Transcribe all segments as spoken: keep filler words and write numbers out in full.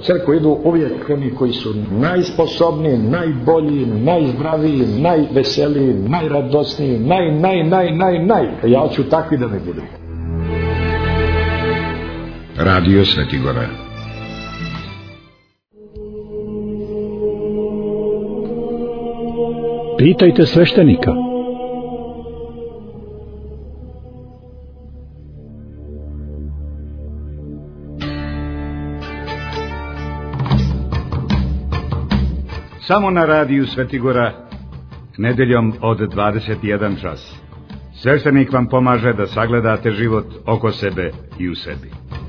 crkvu idu uvijek oni koji su najsposobniji, najbolji, najzdraviji, najveseliji, najradosniji, naj, naj, naj, naj, naj. Ja ću takvi da mi budu. Radio Svetigora. Pitajte sveštenika. Samo na radiju Svetigora, nedeljom od dvadeset jedan čas. Sveštenik vam pomaže da sagledate život oko sebe i u sebi.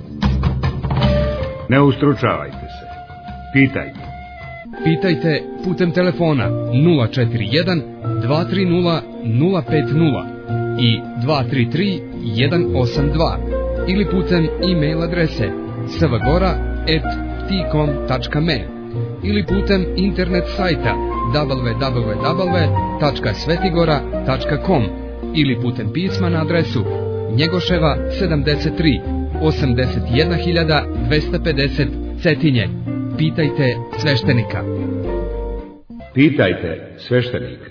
Ne ustručavajte se. Pitajte. Pitajte putem telefona nula četiri jedan dva tri nula nula pet nula i dva tri tri jedan osam dva ili putem e-mail adrese svgora at tcom tačka me ili putem internet sajta w w w tačka svetigora tačka com ili putem pisma na adresu Njegoševa sedamdeset tri, osamdeset jedna hiljada dvesta pedeset Cetinje. Pitajte sveštenika. Pitajte sveštenika.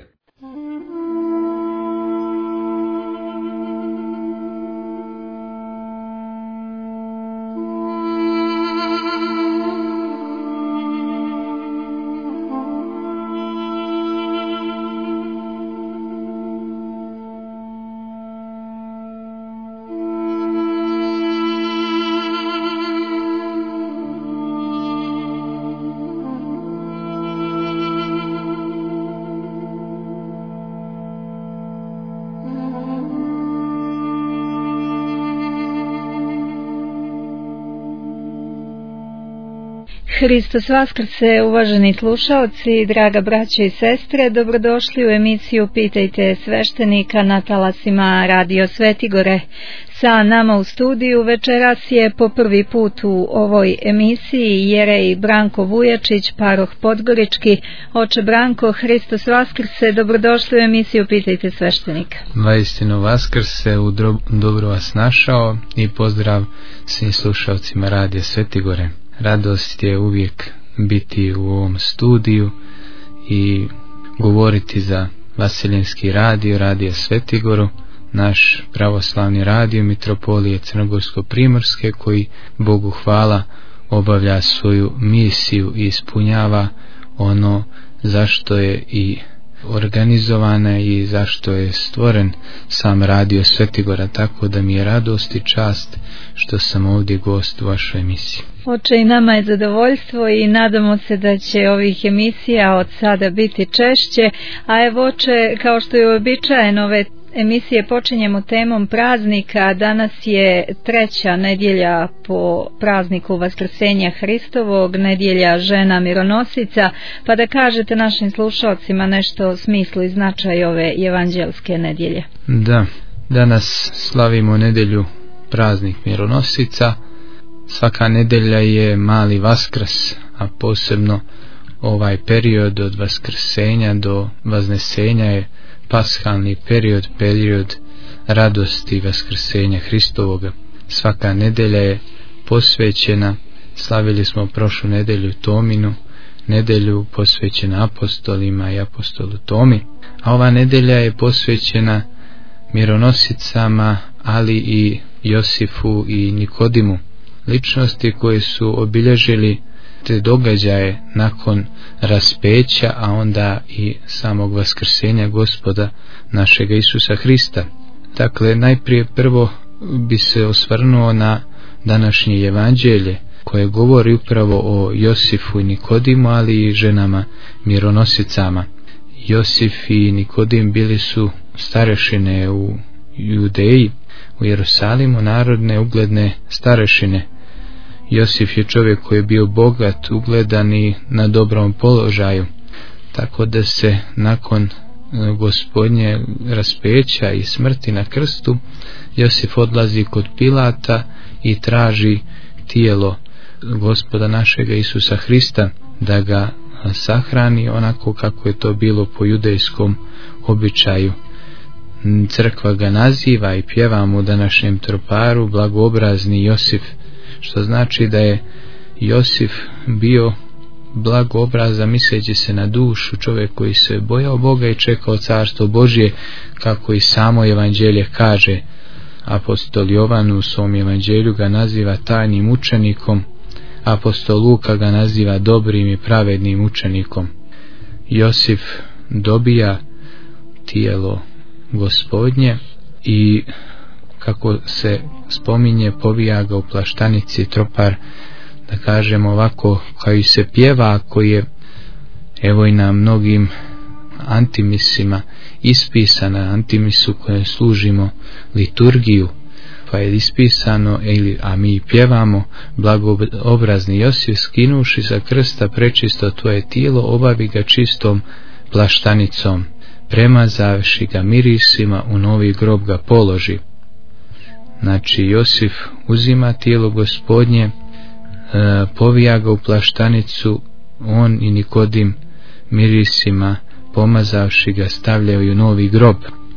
Hristos Vaskrse, uvaženi slušaoci, draga braćo i sestre, dobrodošli u emisiju Pitajte sveštenika na talasima Radio Svetigore. Sa nama u studiju večeras je po prvi put u ovoj emisiji jerej Branko Vujačić, paroh Podgorički. Oče Branko, Hristos Vaskrse, dobrodošli u emisiju Pitajte sveštenika. Vaistinu Vaskrse, u dobro vas našao i pozdrav svim slušalcima Radio Svetigore. Radost je uvijek biti u ovom studiju i govoriti za Vaseljenski radio, Radio Svetigoru, naš pravoslavni radio Mitropolije Crnogorsko-Primorske, koji Bogu hvala obavlja svoju misiju i ispunjava ono zašto je i organizovana i zašto je stvoren sam Radio Svetigora, tako da mi je radost i čast što sam ovdje gost u vašoj emisiji. Oče, i nama je zadovoljstvo i nadamo se da će ovih emisija od sada biti češće, a evo oče, kao što je uobičajeno, ove emisije počinjemo temom praznika. Danas je treća nedjelja po prazniku Vaskrsenja Hristovog, nedjelja žena mironosica, pa da kažete našim slušalcima nešto o smislu i značaju ove evanđelske nedjelje. Da, danas slavimo nedjelju praznik mironosica. Svaka nedjelja je mali Vaskrs, a posebno ovaj period od Vaskrsenja do Vaznesenja je paskalni period, period radosti Vaskrsenja Hristovoga. Svaka nedjelja je posvećena, slavili smo prošlu nedjelju Tominu, nedjelju posvećena apostolima i apostolu Tomi, a ova nedjelja je posvećena mironosicama, ali i Josifu i Nikodimu, ličnosti koje su obilježili te događaje nakon raspeća, a onda i samog vaskrsenja Gospoda našega Isusa Hrista. Dakle, najprije prvo bi se osvrnuo na današnje evanđelje koje govori upravo o Josifu i Nikodimu, ali i ženama mironosicama. Josif i Nikodim bili su starešine u Judeji, u Jerusalimu, narodne ugledne starešine. Josif je čovjek koji je bio bogat, ugledan i na dobrom položaju, tako da se nakon Gospodnje raspeća i smrti na krstu Josif odlazi kod Pilata i traži tijelo Gospoda našega Isusa Hrista, da ga sahrani onako kako je to bilo po judejskom običaju. Crkva ga naziva i pjeva mu današnjem troparu blagoobrazni Josif, što znači da je Josif bio blagobrazan, misleći se na dušu, čovjek koji se bojao Boga i čekao carstvo Božje, kako i samo evanđelje kaže. Apostol Jovan u svom evanđelju ga naziva tajnim učenikom, apostol Luka ga naziva dobrim i pravednim učenikom. Josif dobija tijelo Gospodnje i, kako se spominje, povija ga u plaštanici tropar, da kažemo ovako, koji se pjeva, koji je evo i na mnogim antimisima ispisana, antimisu kojem služimo liturgiju, pa je ispisano, a mi pjevamo: blagoobrazni Josif, skinuši sa krsta prečisto tvoje tijelo, obavi ga čistom plaštanicom, premazavši ga mirisima, u novi grob ga položi. Znači Josif uzima tijelo Gospodnje, povija ga u plaštanicu, on i Nikodim mirisima pomazavši ga stavljaju u novi grob.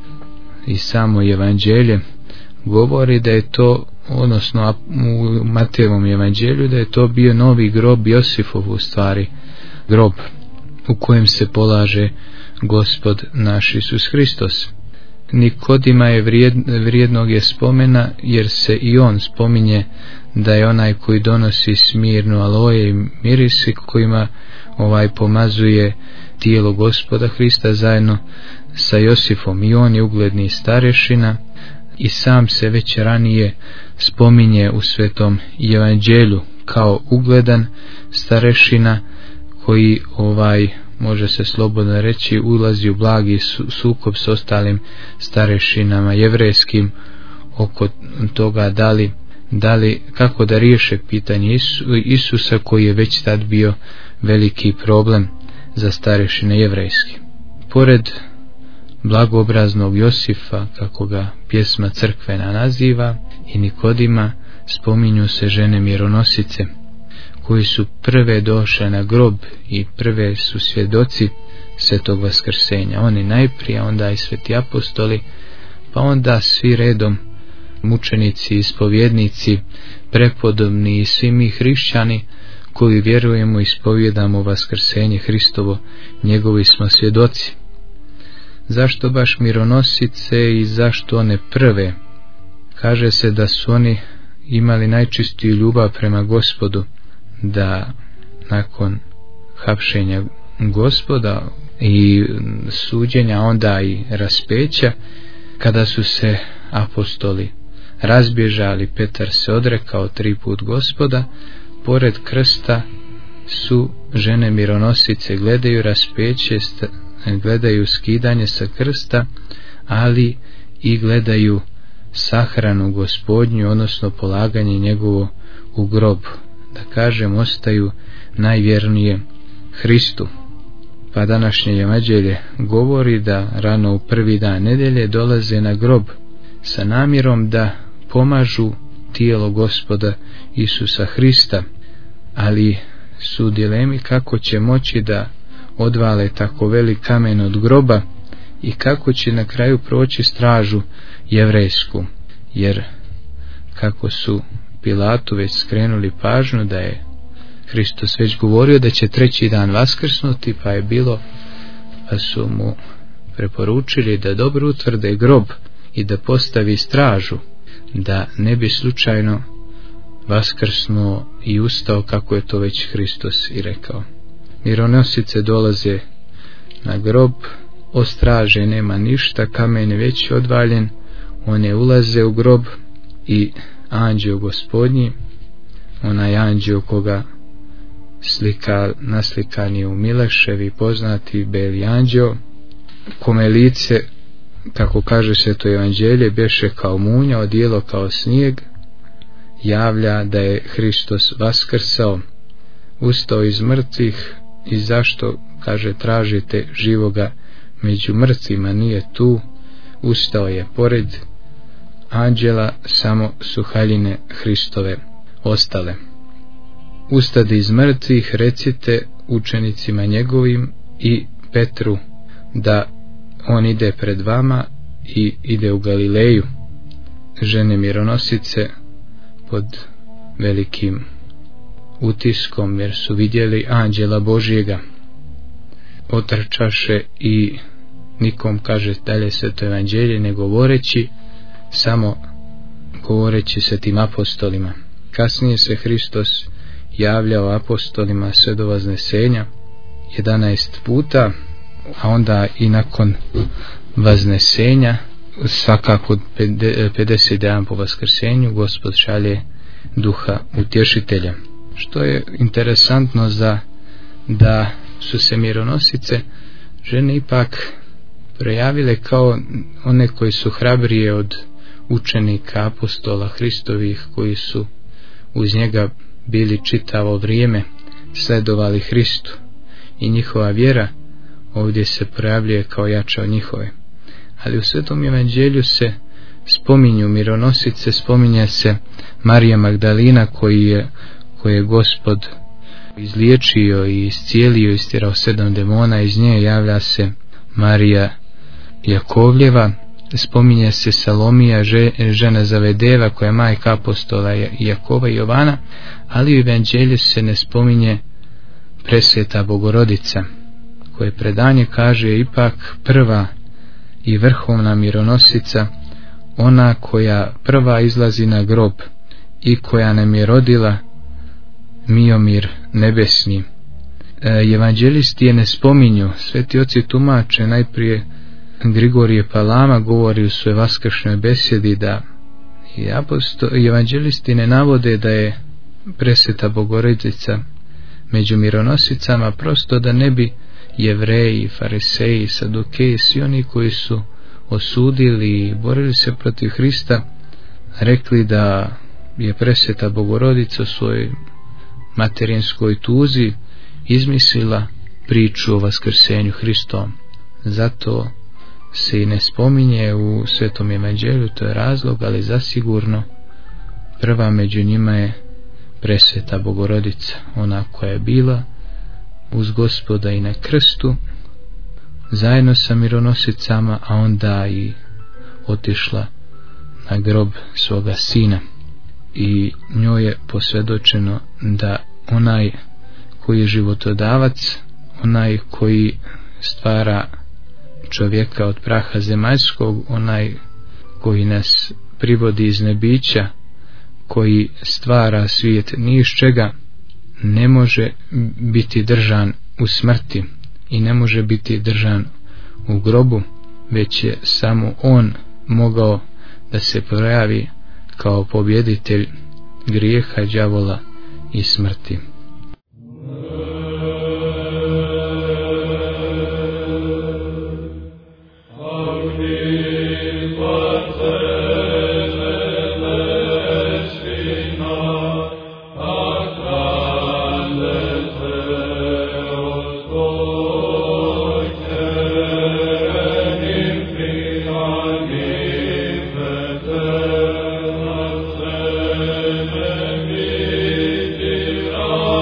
I samo evanđelje govori da je to, odnosno u Matejevom evanđelju, da je to bio novi grob Josifov, u stvari grob u kojem se polaže Gospod naš Isus Hristos. Nikodima je vrijed, vrijednog je spomena, jer se i on spominje da je onaj koji donosi smirnu aloje i mirisi, kojima ovaj pomazuje tijelo Gospoda Hrista zajedno sa Josifom. I on je ugledni starešina i sam se već ranije spominje u Svetom evanđelju kao ugledan starešina koji, ovaj može se slobodno reći, ulazi u blagi sukob s ostalim starešinama jevrejskim oko toga da li, da li kako da riješe pitanje Isu, Isusa, koji je već tad bio veliki problem za starešine jevrejske. Pored blagoobraznog Josifa, kako ga pjesma crkvena naziva, i Nikodima, spominju se žene mjeronosice, koji su prve došle na grob i prve su svjedoci Svetog vaskrsenja. Oni najprije, onda i sveti apostoli, pa onda svi redom mučenici, ispovjednici, prepodobni i svi mi hrišćani koji vjerujemo i ispovjedamo vaskrsenje Hristovo, njegovi smo svjedoci. Zašto baš mironosice i zašto one prve? Kaže se da su oni imali najčistiju ljubav prema Gospodu, da nakon hapšenja Gospoda i suđenja, onda i raspeća, kada su se apostoli razbježali, Petar se odrekao tri put Gospoda, pored krsta su žene mironosice, gledaju raspeće, gledaju skidanje sa krsta, ali i gledaju sahranu Gospodnju, odnosno polaganje njegovo u grob, da kažem, ostaju najvjernije Hristu. Pa današnje evanđelje govori da rano u prvi dan nedelje dolaze na grob sa namjerom da pomažu tijelo Gospoda Isusa Hrista, ali su dilemi kako će moći da odvale tako velik kamen od groba i kako će na kraju proći stražu jevrejsku, jer kako su Pilatu već skrenuli pažnju da je Hristos već govorio da će treći dan vaskrsnuti, pa je bilo, pa su mu preporučili da dobro utvrde grob i da postavi stražu, da ne bi slučajno vaskrsnuo i ustao, kako je to već Hristos i rekao. Mironosice dolaze na grob, od straže nema ništa, kamen je već odvaljen, one ulaze u grob i anđeo Gospodnji, onaj anđeo koga slika, naslikan je u Mileševi, poznati beli anđeo, kome lice, kako kaže se to evanđelje, beše kao munja, odijelo kao snijeg, javlja da je Hristos vaskrsao, ustao iz mrtvih. I zašto, kaže, tražite živoga među mrtvima? Nije tu, ustao je. Pored anđela samo su haljine Hristove ostale. Ustade iz mrtvih, recite učenicima njegovim i Petru da on ide pred vama i ide u Galileju. Žene mironosice pod velikim utiskom, jer su vidjeli anđela Božjega. Otrčaše i nikom, kaže dalje Sveto evanđelje, ne govoreći, samo govoreći se tim apostolima. Kasnije se Hristos javljao apostolima sve do vaznesenja jedanaest puta, a onda i nakon vaznesenja, svakako pedeset dana po vaskrsenju, Gospod šalje duha utješitelja. Što je interesantno za da su se mironosice žene ipak projavile kao one koji su hrabrije od učenika apostola Hristovih, koji su uz njega bili čitavo vrijeme, sledovali Hristu, i njihova vjera ovdje se projavljuje kao jača od njihove. Ali u Svetom evanđelju se spominju mironosice, spominje se Marija Magdalina koji je, koji je Gospod izliječio i iscijelio, istirao sedam demona iz nje. Javlja se Marija Jakovljeva, spominje se Salomija, žena Zavedeva, koja je majka apostola Jakova i Jovana, ali u evanđelju se ne spominje presveta Bogorodica, koje predanje kaže je ipak prva i vrhovna mironosica, ona koja prva izlazi na grob i koja nam je rodila Miomir nebesni. E, evanđelisti je ne spominju, sveti oci tumače, najprije Grigorije Palama govori u svojoj vaskršnjoj besjedi da i apostol, evanđelisti ne navode da je presveta Bogorodica među mironosicama, prosto da ne bi Jevreji, Fariseji, Sadukeji, svi oni koji su osudili i borili se protiv Hrista, rekli da je presveta Bogorodica u svojoj materinskoj tuzi izmislila priču o vaskrsenju Hristovom. Zato se i ne spominje u Svetom evanđelju, to je razlog, ali zasigurno prva među njima je presveta Bogorodica, ona koja je bila uz Gospoda i na krstu zajedno sa mironosicama, a onda i otišla na grob svoga sina, i njoj je posvjedočeno da onaj koji je životodavac, onaj koji stvara čovjeka od praha zemaljskog, onaj koji nas privodi iz nebića, koji stvara svijet ni iz čega, ne može biti držan u smrti i ne može biti držan u grobu, već je samo on mogao da se pojavi kao pobjeditelj grijeha, đavola i smrti. Oh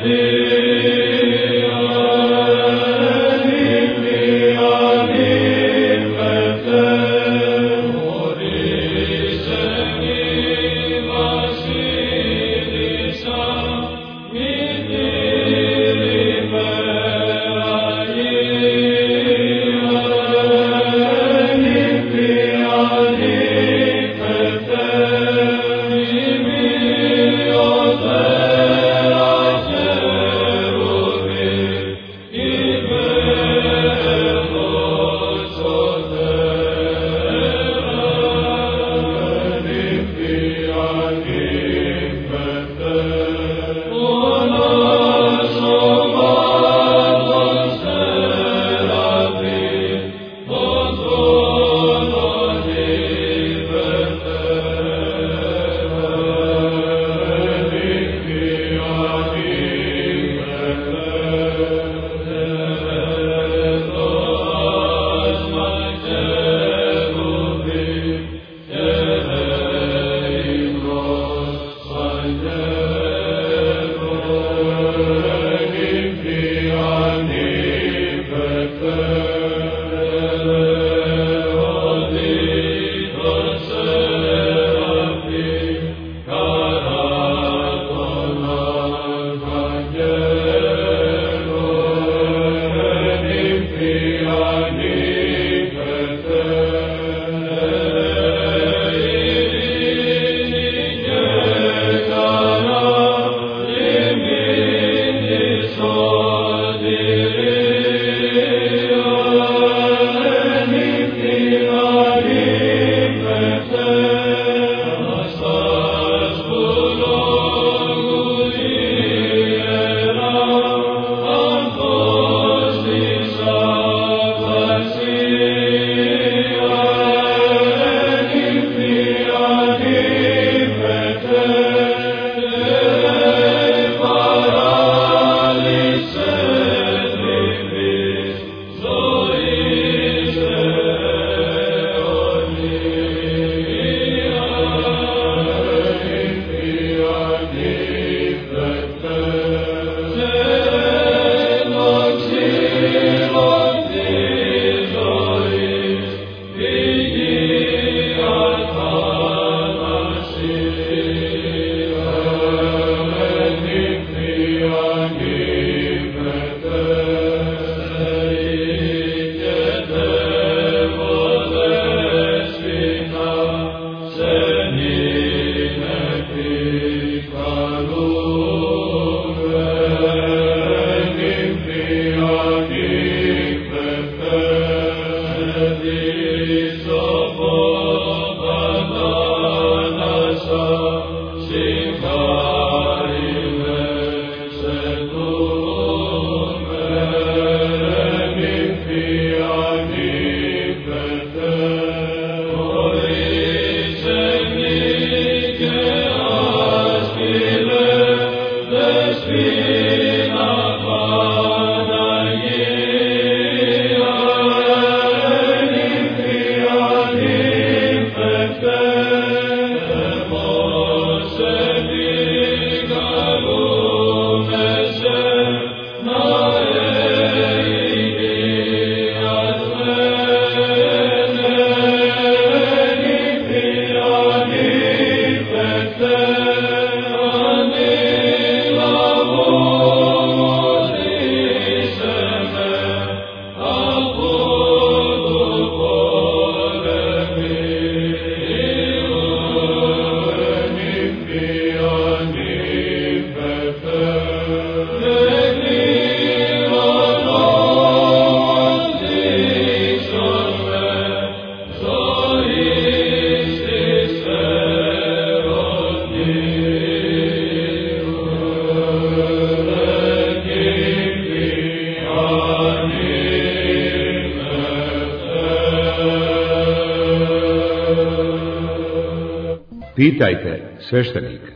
Pitajte sveštenika.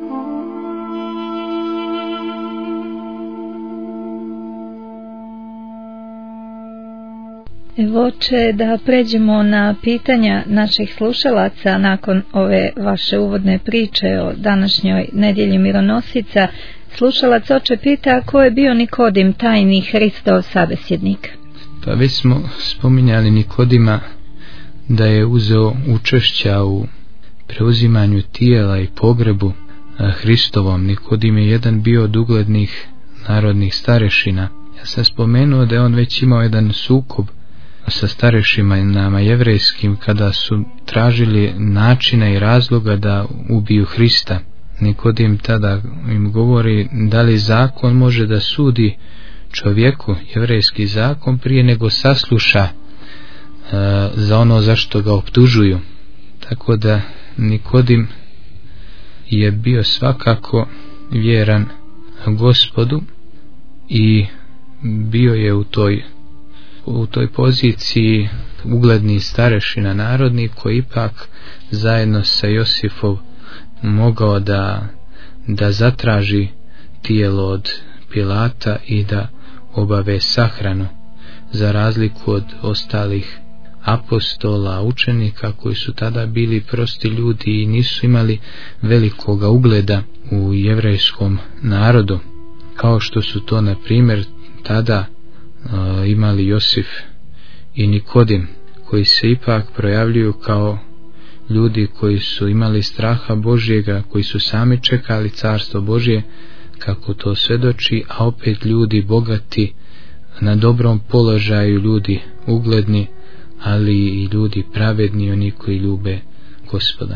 Evo će da pređemo na pitanja naših slušalaca nakon ove vaše uvodne priče o današnjoj nedjelji mironosica. Slušalac oče pita ko je bio Nikodim, tajni Hristov sabesjednik. Pa već smo spominjali Nikodima da je uzeo učešća u preuzimanju tijela i pogrebu Hristovom. Nikodim je jedan bio od uglednih narodnih starešina. Ja sam spomenuo da je on već imao jedan sukob sa starešinama jevrejskim kada su tražili načina i razloga da ubiju Hrista. Nikodem tada im govori da li zakon može da sudi čovjeku, jevrejski zakon, prije nego sasluša uh, za ono zašto ga optužuju. Tako da Nikodim je bio svakako vjeran Gospodu i bio je u toj u toj poziciji ugledni starešina narodni koji ipak zajedno sa Josifom mogao da da zatraži tijelo od Pilata i da obave sahranu, za razliku od ostalih apostola, učenika koji su tada bili prosti ljudi i nisu imali velikoga ugleda u jevrejskom narodu, kao što su to na primjer tada uh, imali Josif i Nikodim, koji se ipak projavljuju kao ljudi koji su imali straha Božjega, koji su sami čekali carstvo Božje, kako to svedoči, a opet ljudi bogati, na dobrom položaju, ljudi ugledni, ali i ljudi pravedni, oni koji ljube Gospoda.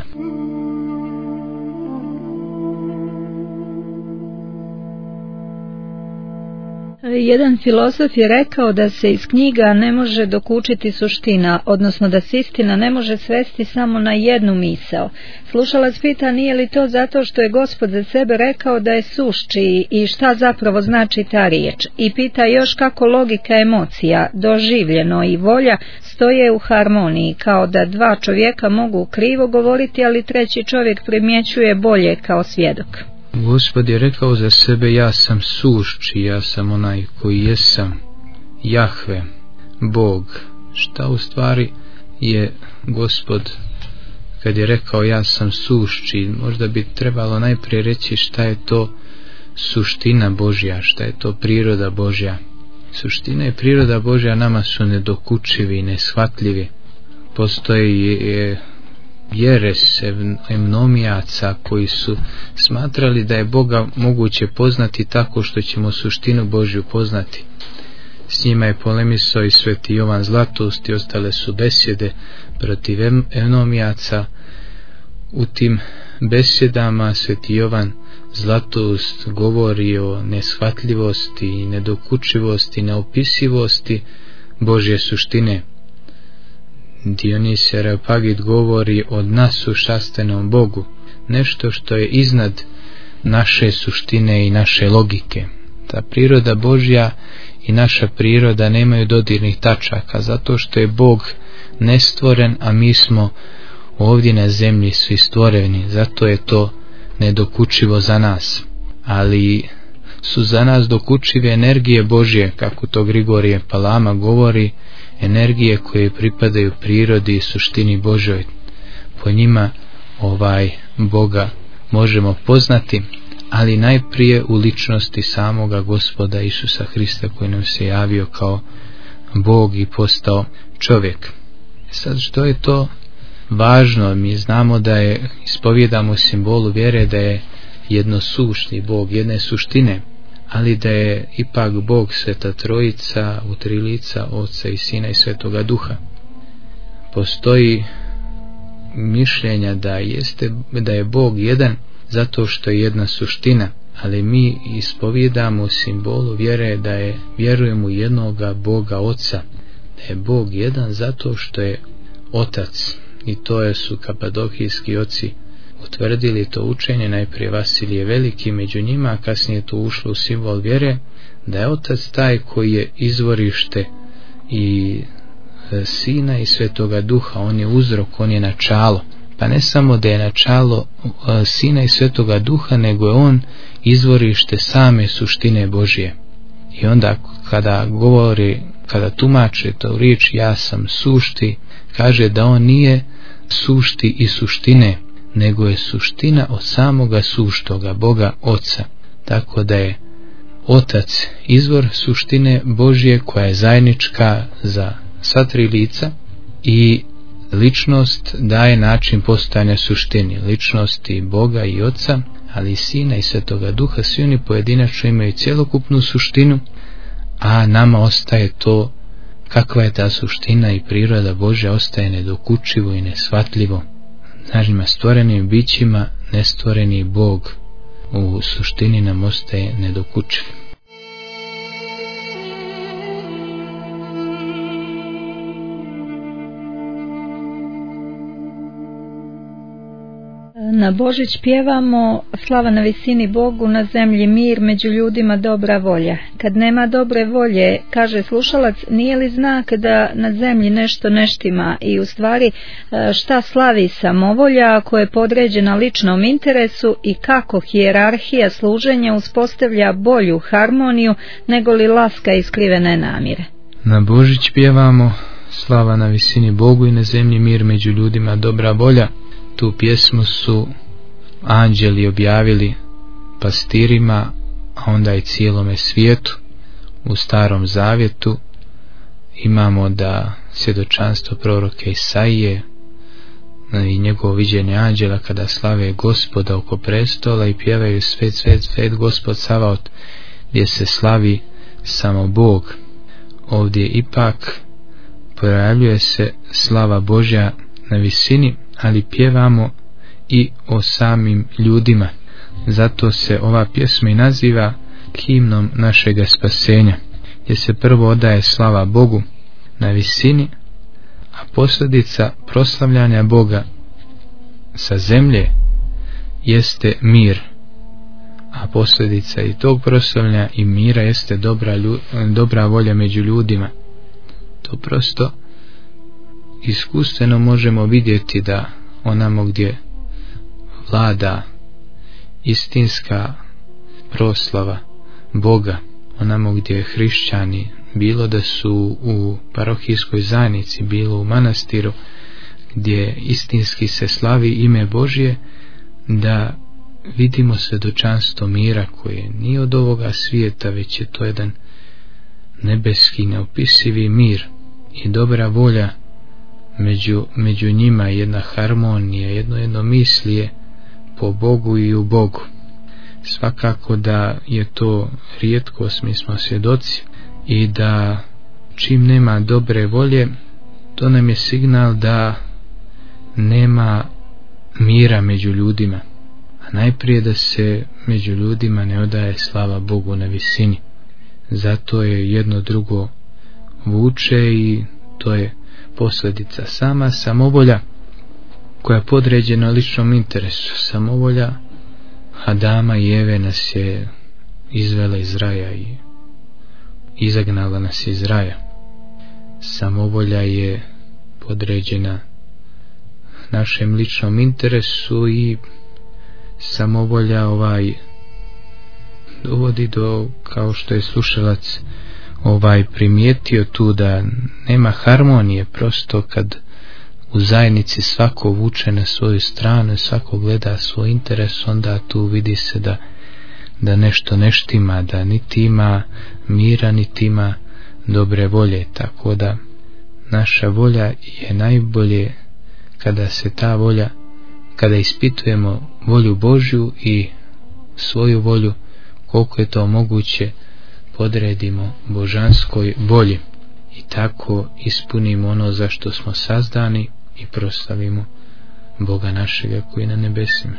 Jedan filozof je rekao da se iz knjiga ne može dokučiti suština, odnosno da se istina ne može svesti samo na jednu misao. Slušalac pita nije li to zato što je Gospod za sebe rekao da je sušći i šta zapravo znači ta riječ. I pita još kako logika emocija, doživljeno i volja stoje u harmoniji, kao da dva čovjeka mogu krivo govoriti, ali treći čovjek primjećuje bolje kao svjedok. Gospod je rekao za sebe, ja sam sušći, ja sam onaj koji jesam, Jahve, Bog. Šta u stvari je Gospod kad je rekao ja sam sušći? Možda bi trebalo najprije reći šta je to suština Božja, šta je to priroda Božja. Suština i priroda Božja nama su nedokučivi, neshvatljivi. Postoji je jeres evnomijaca koji su smatrali da je Boga moguće poznati tako što ćemo suštinu Božju poznati. S njima je polemisao i sveti Jovan Zlatoust i ostale su besjede protiv evnomijaca. U tim besjedama sveti Jovan Zlatoust govori o neshvatljivosti i nedokučivosti, neopisivosti Božje suštine. Dionis Areopagit govori o nasušastenom Bogu, nešto što je iznad naše suštine i naše logike. Ta priroda Božja i naša priroda nemaju dodirnih tačaka, zato što je Bog nestvoren, a mi smo ovdje na zemlji svi stvoreni, zato je to nedokučivo za nas. Ali su za nas dokučive energije Božje, kako to Grigorije Palama govori, energije koje pripadaju prirodi i suštini Božoj. Po njima ovaj Boga možemo poznati, ali najprije u ličnosti samoga Gospoda Isusa Hrista, koji nam se javio kao Bog i postao čovjek. Sad što je to važno? Mi znamo da je, ispovjedamo simbolu vjere da je jednosušni Bog, jedne suštine, ali da je ipak Bog Sveta Trojica u tri lica, Oca i Sina i Svetoga Duha. Postoji mišljenja da jeste, da je Bog jedan zato što je jedna suština, ali mi ispovjedamo u simbolu vjere da je, vjerujemo u jednoga Boga Oca, da je Bog jedan zato što je Otac, i to je su kapadokijski oci utvrdili to učenje, najprije Vasilije Veliki među njima, a kasnije to ušlo u simbol vjere, da je Otac taj koji je izvorište i Sina i Svetoga Duha, on je uzrok, on je načalo. Pa ne samo da je načalo Sina i Svetoga Duha, nego je on izvorište same suštine Božje. I onda kada govori, kada tumače to riječ ja sam sušti, kaže da on nije sušti i suštine, nego je suština od samoga suštoga Boga Oca. tako da je Otac izvor suštine Božje koja je zajednička za sva tri lica i ličnost daje način postojanja suštini. Ličnosti Boga i Oca, ali i Sina i Svetoga Duha, svi oni pojedinačno imaju cjelokupnu suštinu, a nama ostaje to kakva je ta suština i priroda Božja, ostaje nedokučivo i nesvatljivo. Našima stvorenim bićima nestvoreni Bog u suštini nam ostaje nedokučiv. Na Božić pjevamo slava na visini Bogu, na zemlji mir, među ljudima dobra volja. Kad nema dobre volje, kaže slušalac, nije li znak da na zemlji nešto ne štima i u stvari šta slavi samovolja ako je podređena ličnom interesu i kako hijerarhija služenja uspostavlja bolju harmoniju nego li laska i skrivene namjere. Na Božić pjevamo slava na visini Bogu i na zemlji mir, među ljudima dobra volja. Tu pjesmu su anđeli objavili pastirima, a onda i cijelome svijetu. U Starom Zavjetu imamo da svjedočanstvo proroka Isaije i njegovo viđenje anđela kada slave Gospoda oko prestola i pjevaju svet, svet, svet, Gospod Savaot, gdje se slavi samo Bog. Ovdje ipak pojavljuje se slava Božja na visini, ali pjevamo i o samim ljudima. Zato se ova pjesma i naziva himnom našega spasenja, gdje se prvo odaje slava Bogu na visini, a posljedica proslavljanja Boga sa zemlje jeste mir, a posljedica i tog proslavljanja i mira jeste dobra, dobra volja među ljudima. To prosto iskustveno možemo vidjeti da onamo gdje vlada istinska proslava Boga, onamo gdje hrišćani, bilo da su u parohijskoj zajednici, bilo u manastiru, gdje istinski se slavi ime Božje, da vidimo svjedočanstvo mira koje nije od ovoga svijeta, već je to jedan nebeski, neopisivi mir i dobra volja među, među njima, jedna harmonija, jedno jedno mislije po Bogu i u Bogu. Svakako da je to rijetkost, mi smo svjedoci, i da čim nema dobre volje, to nam je signal da nema mira među ljudima, a najprije da se među ljudima ne odaje slava Bogu na visini. Zato je jedno drugo vuče i to je posljedica. Sama samovolja koja je podređena ličnom interesu, samovolja Adama i Eve nas je izvela iz raja i izagnala nas iz raja. Samovolja je podređena našem ličnom interesu i samovolja ovaj dovodi do, kao što je slušalac ovaj primijetio tu, da nema harmonije. Prosto kad u zajednici svako vuče na svoju stranu, svako gleda svoj interes, onda tu vidi se da, da nešto ne štima, da niti ima mira, niti ima dobre volje. Tako da naša volja je najbolje kada se ta volja, kada ispitujemo volju Božju i svoju volju, koliko je to moguće, podredimo božanskoj volji i tako ispunimo ono za što smo sazdani i proslavimo Boga našega koji je na nebesima.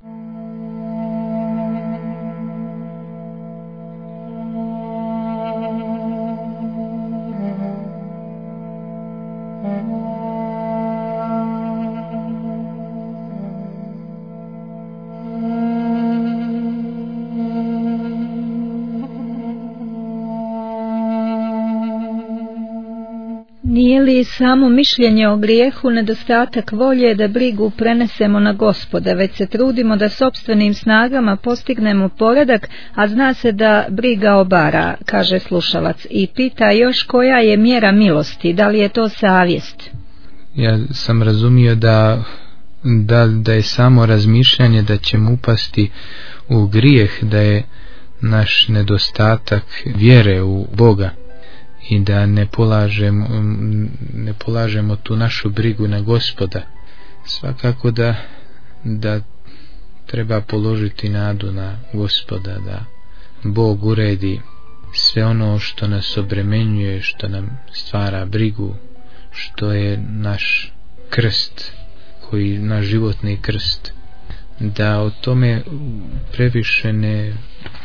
Nije li samo mišljenje o grijehu nedostatak volje da brigu prenesemo na Gospoda, već se trudimo da sopstvenim snagama postignemo poredak, a zna se da briga obara, kaže slušalac, i pita još koja je mjera milosti, da li je to savjest? Ja sam razumio da, da, da je samo razmišljanje da ćemo upasti u grijeh, da je naš nedostatak vjere u Boga i da ne polažemo, ne polažemo tu našu brigu na Gospoda. Svakako da, da treba položiti nadu na Gospoda, da Bog uredi sve ono što nas obremenjuje, što nam stvara brigu, što je naš krst, koji naš životni krst, da o tome previše ne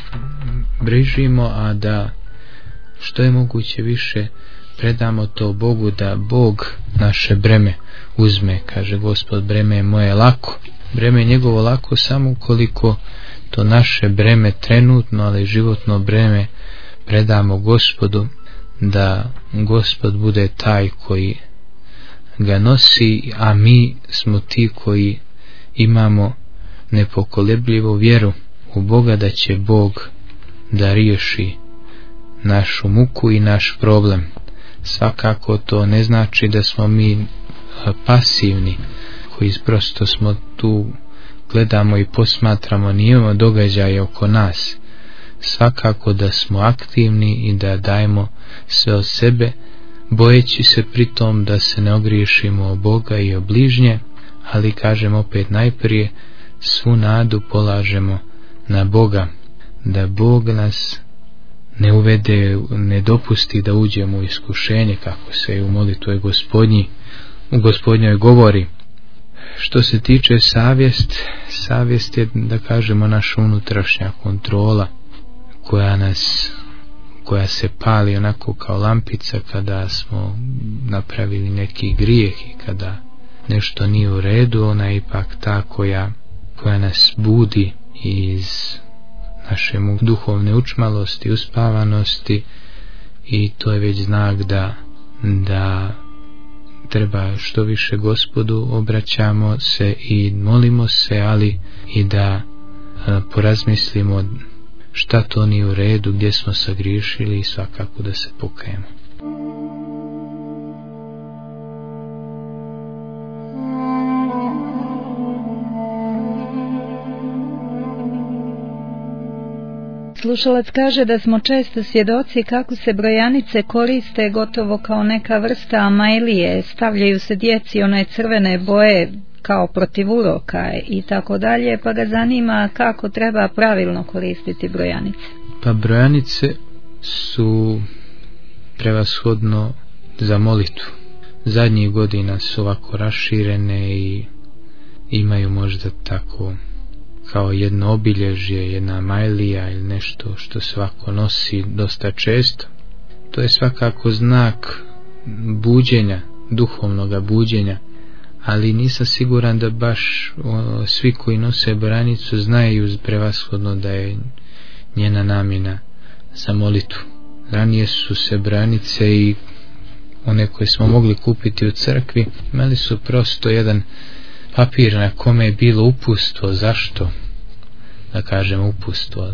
brižimo, a da što je moguće više predamo to Bogu, da Bog naše breme uzme. Kaže Gospod, breme je moje lako. Breme je njegovo lako samo koliko to naše breme trenutno, ali životno breme predamo Gospodu, da Gospod bude taj koji ga nosi, a mi smo ti koji imamo nepokolebljivu vjeru u Boga, da će Bog da riješi našu muku i naš problem. Svakako to ne znači da smo mi pasivni, koji prosto smo tu, gledamo i posmatramo, nijemo događaje oko nas. Svakako da smo aktivni i da dajemo sve od sebe, bojeći se pritom da se ne ogriješimo o Boga i o bližnje, ali kažem opet, najprije svu nadu polažemo na Boga, da Bog nas ne uvede, ne dopusti da uđemo u iskušenje, kako se u molitvi Gospodnji, u Gospodnjoj govori. Što se tiče savjest, savjest je, da kažemo, naša unutrašnja kontrola koja nas, koja se pali onako kao lampica kada smo napravili neki grijeh i kada nešto nije u redu. Ona je ipak ta koja, koja nas budi iz naše duhovne učmalosti, uspavanosti, i to je već znak da, da treba što više Gospodu obraćamo se i molimo se, ali i da a, porazmislimo šta to nije u redu, gdje smo sagriješili, i svakako da se pokajemo. Slušalac kaže da smo često svjedoci kako se brojanice koriste gotovo kao neka vrsta amajlije, stavljaju se djeci one crvene boje kao protiv uroka i tako dalje, pa ga zanima kako treba pravilno koristiti brojanice. Pa brojanice su prevashodno za molitvu. Zadnjih godina su ovako raširene i imaju možda tako kao jedno obilježje, jedna majlija ili nešto što svako nosi dosta često. To je svakako znak buđenja, duhovnog buđenja, ali nisam siguran da baš o, svi koji nose brojanicu znaju prevashodno da je njena namjena za molitvu. Ranije su se brojanice, i one koje smo mogli kupiti u crkvi, imali su prosto jedan papir na kome je bilo uputstvo, zašto, da kažem uputstvo,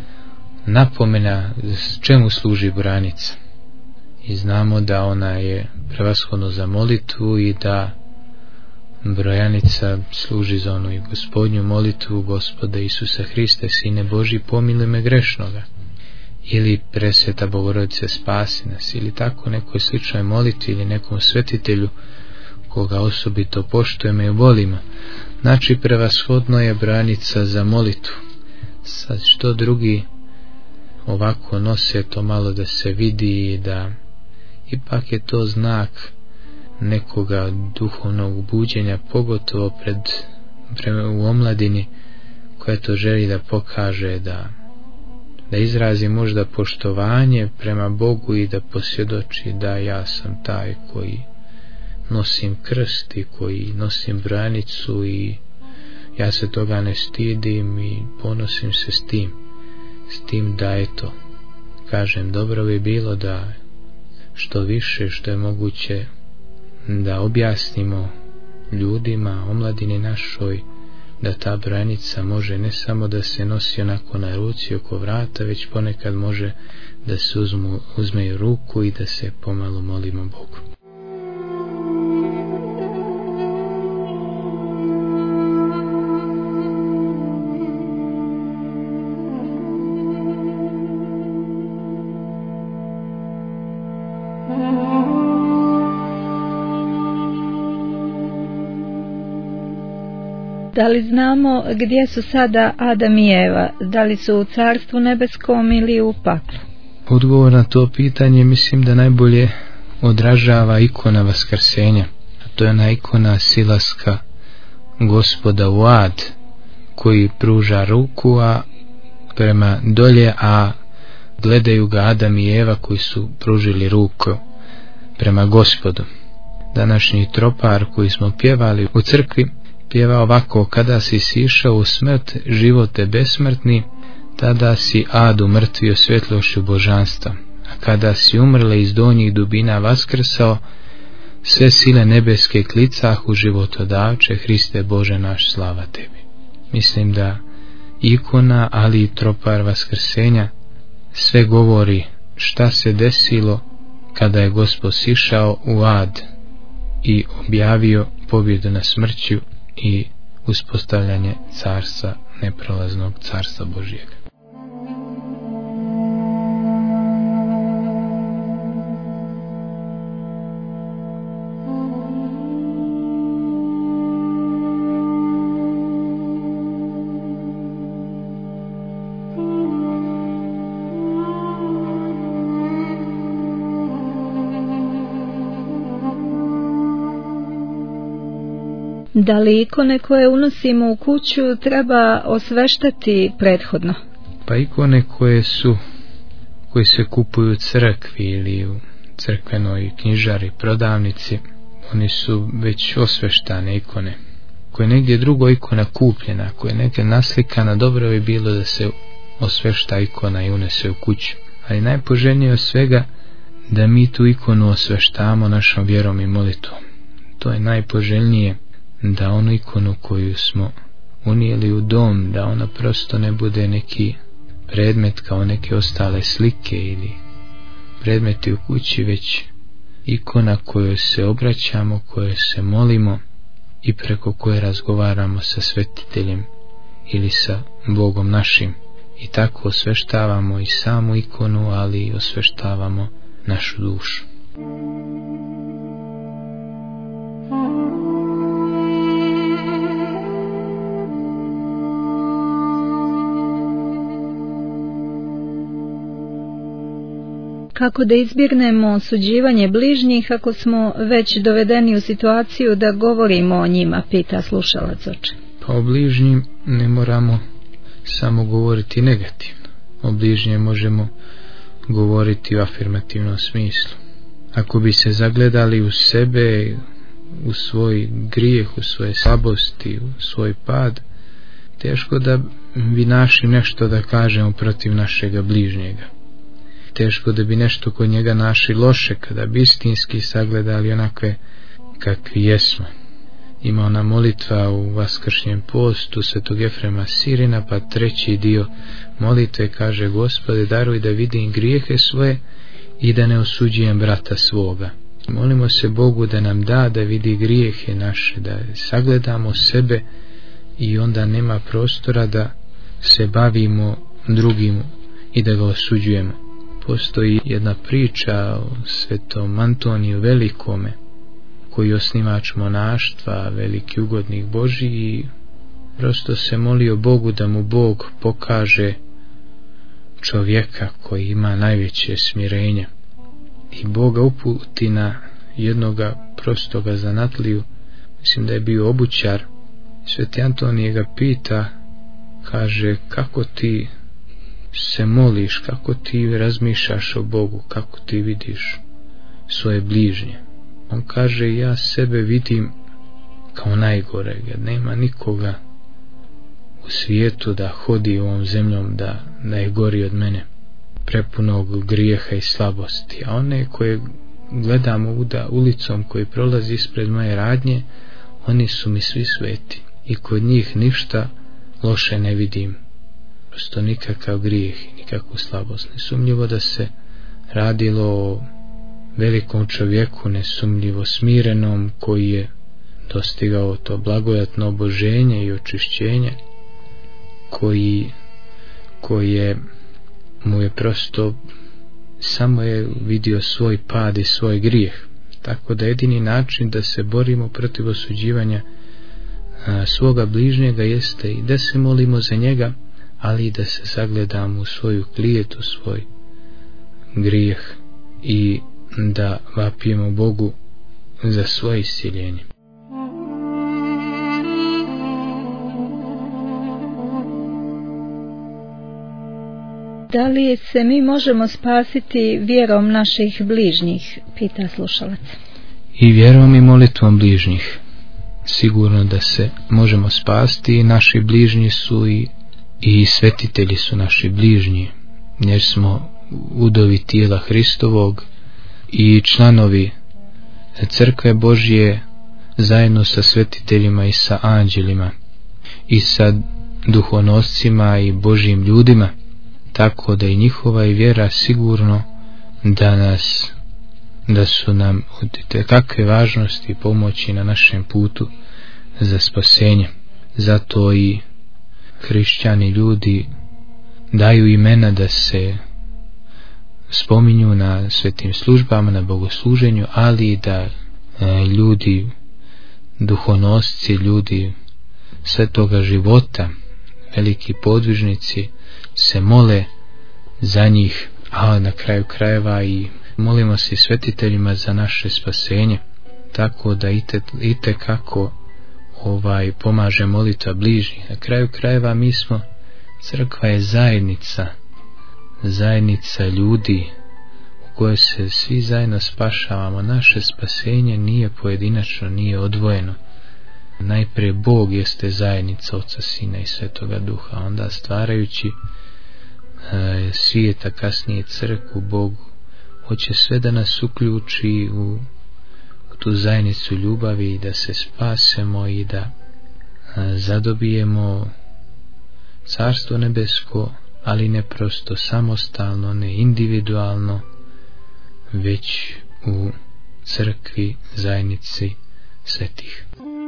napomena čemu služi brojanica. I znamo da ona je prevashodno za molitvu i da brojanica služi za onu i Gospodnju molitvu: Gospode Isusa Hriste, Sine Božji, pomiluj me grešnoga, ili Presveta Bogorodice, spasi nas, ili tako nekoj sličnoj molitvi ili nekom svetitelju koga osobito poštujemo i volimo. Znači prevashodno je brojanica za molitvu. Sad što drugi ovako nose to malo da se vidi i da ipak je to znak nekoga duhovnog buđenja, pogotovo pred, pred u omladini koja to želi da pokaže, da da izrazi možda poštovanje prema Bogu i da posvjedoči da ja sam taj koji nosim krst i koji nosim brojanicu i ja se toga ne stidim i ponosim se s tim s tim da eto, kažem, dobro bi bilo da što više što je moguće da objasnimo ljudima, omladini našoj, da ta brojanica može ne samo da se nosi onako na ruci oko vrata, već ponekad može da se uzmu, uzme u ruku i da se pomalo molimo Bogu. Da li znamo gdje su sada Adam i Eva? Da li su u Carstvu nebeskom ili u paklu? Odgovor na to pitanje mislim da najbolje odražava ikona Vaskrsenja. To je ona ikona silaska Gospoda u ad, koji pruža ruku a prema dolje, a gledaju ga Adam i Eva koji su pružili ruku prema Gospodu. Današnji tropar koji smo pjevali u crkvi pjeva ovako: kada si sišao u smrt, živote besmrtni, tada si adu mrtvio svjetlošću božanstva, a kada si umrle iz donjih dubina vaskrsao, sve sile nebeske klicah u životodavče, Hriste Bože naš, slava tebi. Mislim da ikona, ali i tropar Vaskrsenja sve govori šta se desilo kada je Gospod sišao u ad i objavio pobjedu na smrću i uspostavljanje carstva, neprolaznog carstva Božjega. Da li ikone koje unosimo u kuću treba osveštati prethodno? Pa ikone koje su koje se kupuju u crkvi ili u crkvenoj knjižari, prodavnici, oni su već osveštane ikone. Ako je negdje drugo ikona kupljena, ako je neka naslikana, dobro bi bilo da se osvešta ikona i unese u kuću. Ali najpoželjnije od svega da mi tu ikonu osveštamo našom vjerom i molitvom. To je najpoželjnije, da onu ikonu koju smo unijeli u dom, da ona prosto ne bude neki predmet kao neke ostale slike ili predmeti u kući, već ikona kojoj se obraćamo, kojoj se molimo i preko koje razgovaramo sa svetiteljem ili sa Bogom našim. I tako osveštavamo i samu ikonu, ali i osveštavamo našu dušu. Kako da izbjegnemo osuđivanje bližnjih ako smo već dovedeni u situaciju da govorimo o njima, pita slušalac oče. Pa o bližnjim ne moramo samo govoriti negativno. O bližnjem možemo govoriti u afirmativnom smislu. Ako bi se zagledali u sebe, u svoj grijeh, u svoje slabosti, u svoj pad, teško da bi našli nešto da kažemo protiv našega bližnjega. Teško da bi nešto kod njega našli loše kada bi istinski sagledali onakve kakvi jesmo. Ima ona molitva u vaskršnjem postu Svetog Jefrema Sirina, pa treći dio molitve kaže: Gospode, daruj da vidim grijehe svoje i da ne osuđujem brata svoga. Molimo se Bogu da nam da da vidi grijehe naše, da sagledamo sebe i onda nema prostora da se bavimo drugim i da ga osuđujemo. Postoji jedna priča o Svetom Antoniju Velikome, koji je osnivač monaštva, veliki ugodnik Božji, i prosto se molio Bogu da mu Bog pokaže čovjeka koji ima najveće smirenje. I Boga uputi na jednoga prostoga zanatliju, mislim da je bio obućar. Sveti Antonije ga pita, kaže: kako ti se moliš, kako ti razmišljaš o Bogu, kako ti vidiš svoje bližnje? On kaže: ja sebe vidim kao najgorega, nema nikoga u svijetu da hodi ovom zemljom da, da je gori od mene, prepunog grijeha i slabosti, a one koje gledam uda ulicom, koji prolazi ispred moje radnje, oni su mi svi sveti i kod njih ništa loše ne vidim, prosto nikakav grijeh, nikakvu slabost. Nesumnjivo da se radilo o velikom čovjeku, nesumnjivo smirenom, koji je dostigao to blagodatno oboženje i očišćenje, koji, koji je, mu je prosto samo je vidio svoj pad i svoj grijeh. Tako da jedini način da se borimo protiv osuđivanja a, svoga bližnjega jeste i da se molimo za njega, ali i da se zagledamo u svoju klijetu, svoj grijeh i da vapijemo Bogu za svoje iscjeljenje. Da li se mi možemo spasiti vjerom naših bližnjih, pita slušalac. I vjerom i molitvom bližnjih. Sigurno da se možemo spasti i naši bližnji su i, i svetitelji su naši bližnji, jer smo udovi tijela Hristovog i članovi crkve Božje zajedno sa svetiteljima i sa anđelima i sa duhonoscima i Božjim ljudima. Tako da i njihova i vjera sigurno da nas, da su nam od kakve važnosti i pomoći na našem putu za spasenje. Zato i hrišćani ljudi daju imena da se spominju na svetim službama, na bogosluženju, ali i da e, ljudi, duhonosci, ljudi svetoga života, veliki podvižnici se mole za njih, a na kraju krajeva i molimo se svetiteljima za naše spasenje. Tako da ite, ite kako ovaj pomaže molitva bližnjih. Na kraju krajeva mi smo, crkva je zajednica, zajednica ljudi u kojoj se svi zajedno spašavamo. Naše spasenje nije pojedinačno, nije odvojeno. Najprije Bog jeste zajednica Oca, Sina i Svetoga Duha, onda stvarajući e, svijeta, kasnije crkvu, Bog hoće sve da nas uključi u, u tu zajednicu ljubavi i da se spasemo i da e, zadobijemo Carstvo nebesko, ali ne prosto samostalno, ne individualno, već u crkvi, zajednici svetih.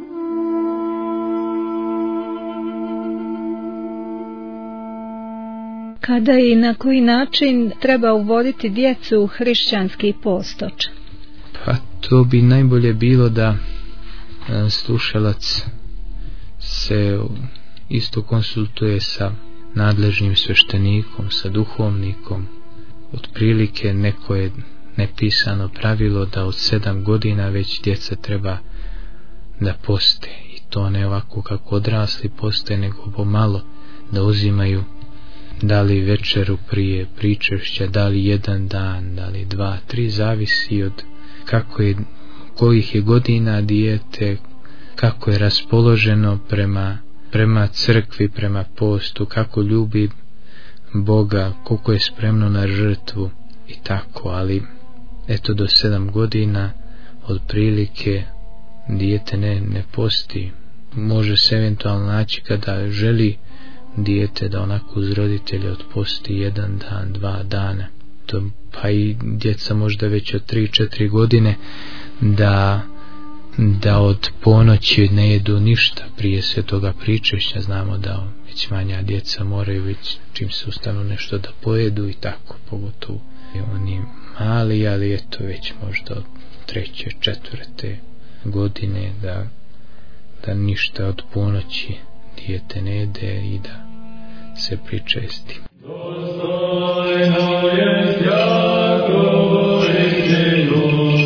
Kada i na koji način treba uvoditi djecu u hrišćanski postoč? Pa to bi najbolje bilo da slušalac se isto konsultuje sa nadležnim sveštenikom, sa duhovnikom. Otprilike neko je nepisano pravilo da od sedam godina već djeca treba da poste, i to ne ovako kako odrasli poste, nego pomalo da uzimaju da li večeru prije pričešća, da li jedan dan, da li dva, tri, zavisi od kako je, kojih je godina dijete, kako je raspoloženo prema, prema crkvi, prema postu, kako ljubi Boga, koliko je spremno na žrtvu i tako. Ali eto, do sedam godina otprilike dijete ne, ne posti. Može se eventualno naći kada želi dijete da onako uz roditelje otposti jedan dan, dva dana. To, pa i djeca možda već od tri, četiri godine da, da od ponoći ne jedu ništa prije svetoga pričešća. Znamo da već manja djeca moraju već čim se ustanu nešto da pojedu i tako, pogotovo oni mali, ali eto već možda od treće, četvrte godine da, da ništa od ponoći dijete ne jede i da se pričesti. Dostojno je Jakovo istinu,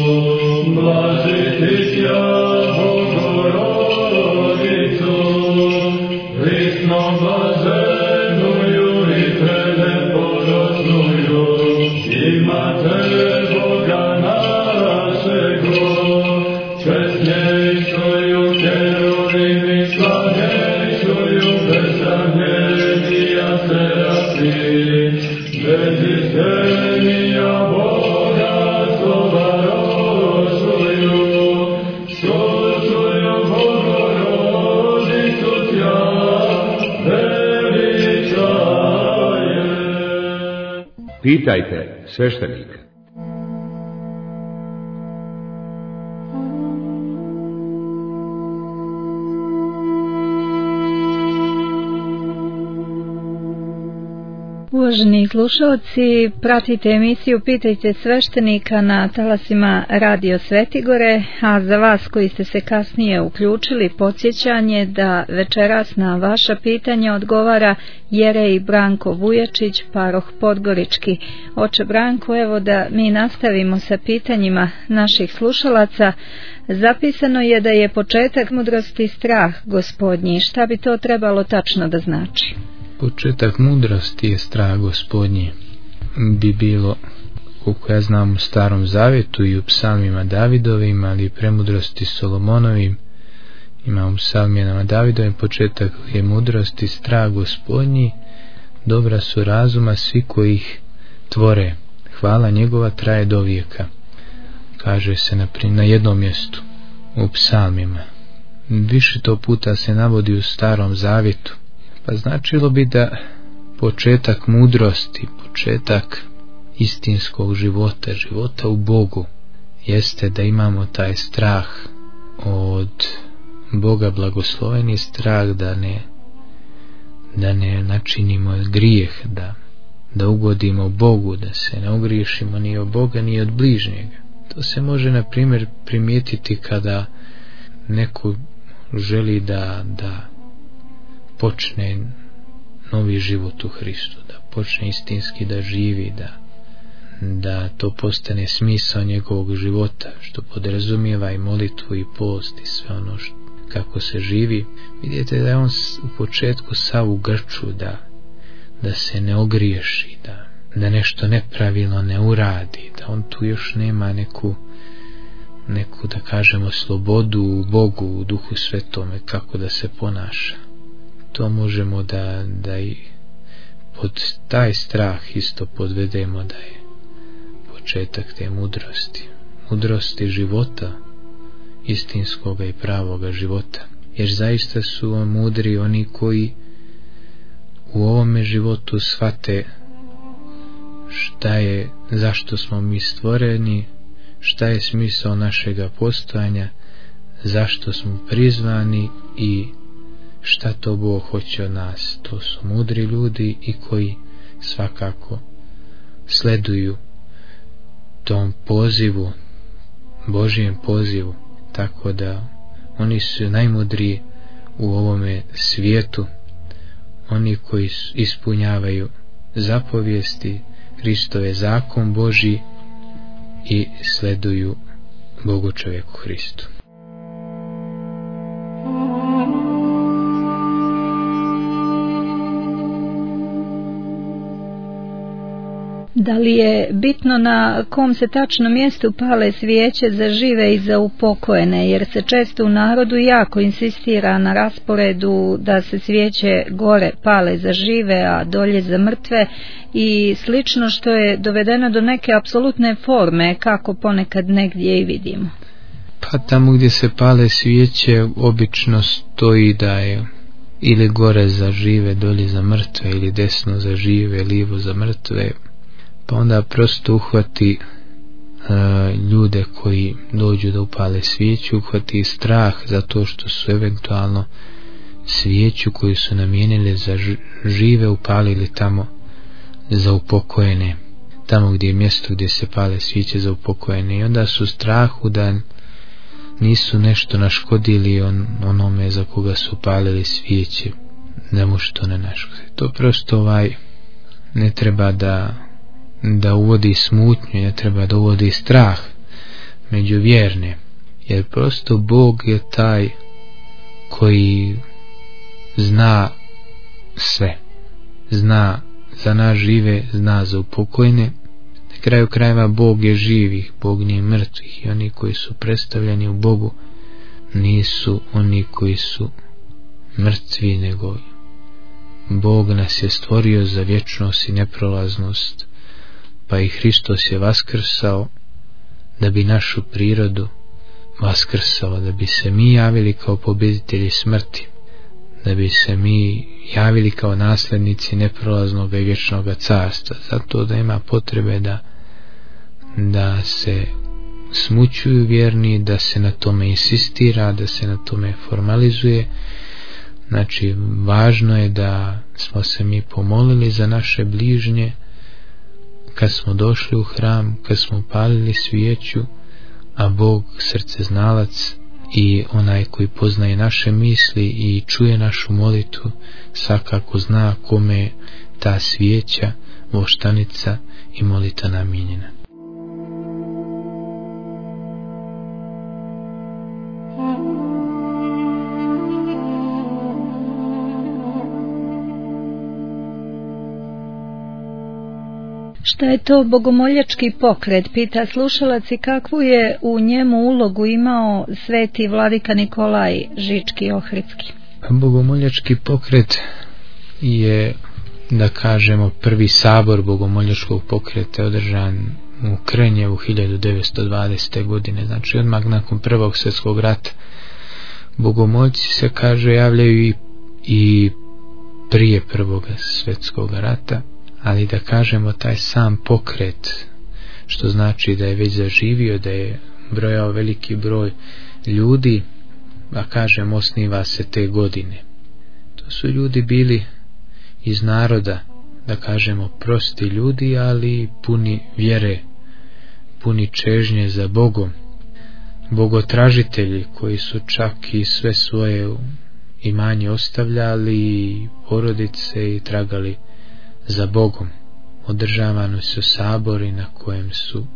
blažiti tja Bogorodicu, prisno blaženuju i preleporosnuju, imate Boga našego, čestnejšuju kerovimi slavnejšuju bezsravnjenija serafim, bezizdenija Boga slovarošuju, šošuju Bogorodicu tja veličaje. Pitajte sveštenika. Uvaženi slušalci, pratite emisiju Pitajte sveštenika na talasima Radio Svetigore, a za vas koji ste se kasnije uključili, podsjećanje da večeras na vaša pitanja odgovara Jerej Branko Vujačić, paroh Podgorički. Oče Branko, evo da mi nastavimo sa pitanjima naših slušalaca. Zapisano je da je početak mudrosti strah Gospodnji. Šta bi to trebalo tačno da znači? Početak mudrosti je strah Gospodnji. Bi bilo, koliko ja znam, u Starom Zavjetu i u psalmima Davidovim, ali i premudrosti Solomonovim. Ima u psalmima Davidovim početak je mudrosti strah Gospodnji, dobra su razuma svi koji ih tvore, hvala njegova traje do vijeka. Kaže se na, na jednom mjestu u psalmima. Više to puta se navodi u Starom Zavjetu. Pa značilo bi da početak mudrosti, početak istinskog života, života u Bogu, jeste da imamo taj strah od Boga, blagosloveni strah da ne da ne načinimo grijeh, da, da ugodimo Bogu, da se ne ogriješimo ni od Boga ni od bližnjega. To se može na primjer primijetiti kada neko želi da, da počne novi život u Hristu, da počne istinski da živi, da, da to postane smisao njegovog života, što podrazumijeva i molitvu i post i sve ono što, kako se živi. Vidite da je on u početku sav u grču, da, da se ne ogriješi, da, da nešto nepravilno ne uradi, da on tu još nema neku neku da kažemo slobodu u Bogu, u Duhu Svetome, kako da se ponaša. To možemo da, da i pod taj strah isto podvedemo da je početak te mudrosti, mudrosti života, istinskoga i pravoga života. Jer zaista su mudri oni koji u ovome životu shvate šta je, zašto smo mi stvoreni, šta je smisao našega postojanja, zašto smo prizvani i šta to Bog hoće od nas. To su mudri ljudi i koji svakako sleduju tom pozivu, Božijem pozivu, tako da oni su najmudriji u ovome svijetu, oni koji ispunjavaju zapovijesti, Hristove zakon Božji i sleduju Bogu čovjeku Hristu. Da li je bitno na kom se tačno mjestu pale svijeće za žive i za upokojene, jer se često u narodu jako insistira na rasporedu da se svijeće gore pale za žive, a dolje za mrtve i slično, što je dovedeno do neke apsolutne forme, kako ponekad negdje i vidimo. Pa tamo gdje se pale svijeće obično stoji da je ili gore za žive, dolje za mrtve, ili desno za žive, lijevo za mrtve. Pa onda prosto uhvati uh, ljude koji dođu da upale svijeću, uhvati strah zato što su eventualno svijeću koju su namijenili za žive upalili tamo za upokojene, tamo gdje je mjesto gdje se pale svijeće za upokojene, i onda su strahu da nisu nešto naškodili on, onome za koga su upalili svijeće, da mu što ne naškodi. To prosto ovaj ne treba da da uvodi smutnju, ne treba da uvodi strah među vjerne, jer prosto Bog je taj koji zna sve, zna za nas žive, zna za upokojne. Na kraju krajeva Bog je živih, Bog nije mrtvih, i oni koji su predstavljeni u Bogu nisu oni koji su mrtvi, nego Bog nas je stvorio za vječnost i neprolaznost, pa i Hristos je vaskrsao da bi našu prirodu vaskrsao, da bi se mi javili kao pobjeditelji smrti, da bi se mi javili kao naslednici neprolaznog i vječnog carstva. Zato da ima potrebe da da se smućuju vjerni, da se na tome insistira, da se na tome formalizuje, Znači, važno je da smo se mi pomolili za naše bližnje kad smo došli u hram, kad smo upalili svijeću, a Bog, srceznalac i onaj koji poznaje naše misli i čuje našu molitvu, svakako zna kome je ta svijeća, voštanica i molita namijenjena. Šta je to bogomoljački pokret, pita slušalac, i kakvu je u njemu ulogu imao sveti vladika Nikolaj Žički-Ohridski? Bogomoljački pokret je, da kažemo, prvi sabor bogomoljačkog pokreta održan u Krenjevu hiljadu devetsto dvadesete. godine, znači odmah nakon Prvog svjetskog rata. Bogomoljci se, kaže, javljaju i, i prije Prvog svjetskog rata, ali da kažemo taj sam pokret, što znači da je već zaživio, da je brojao veliki broj ljudi, da kažem, osniva se te godine. To su ljudi bili iz naroda, da kažemo, prosti ljudi, ali puni vjere, puni čežnje za Bogom, bogotražitelji koji su čak i sve svoje imanje ostavljali, porodice, i tragali za Bogom. Održavani su sabori na kojem su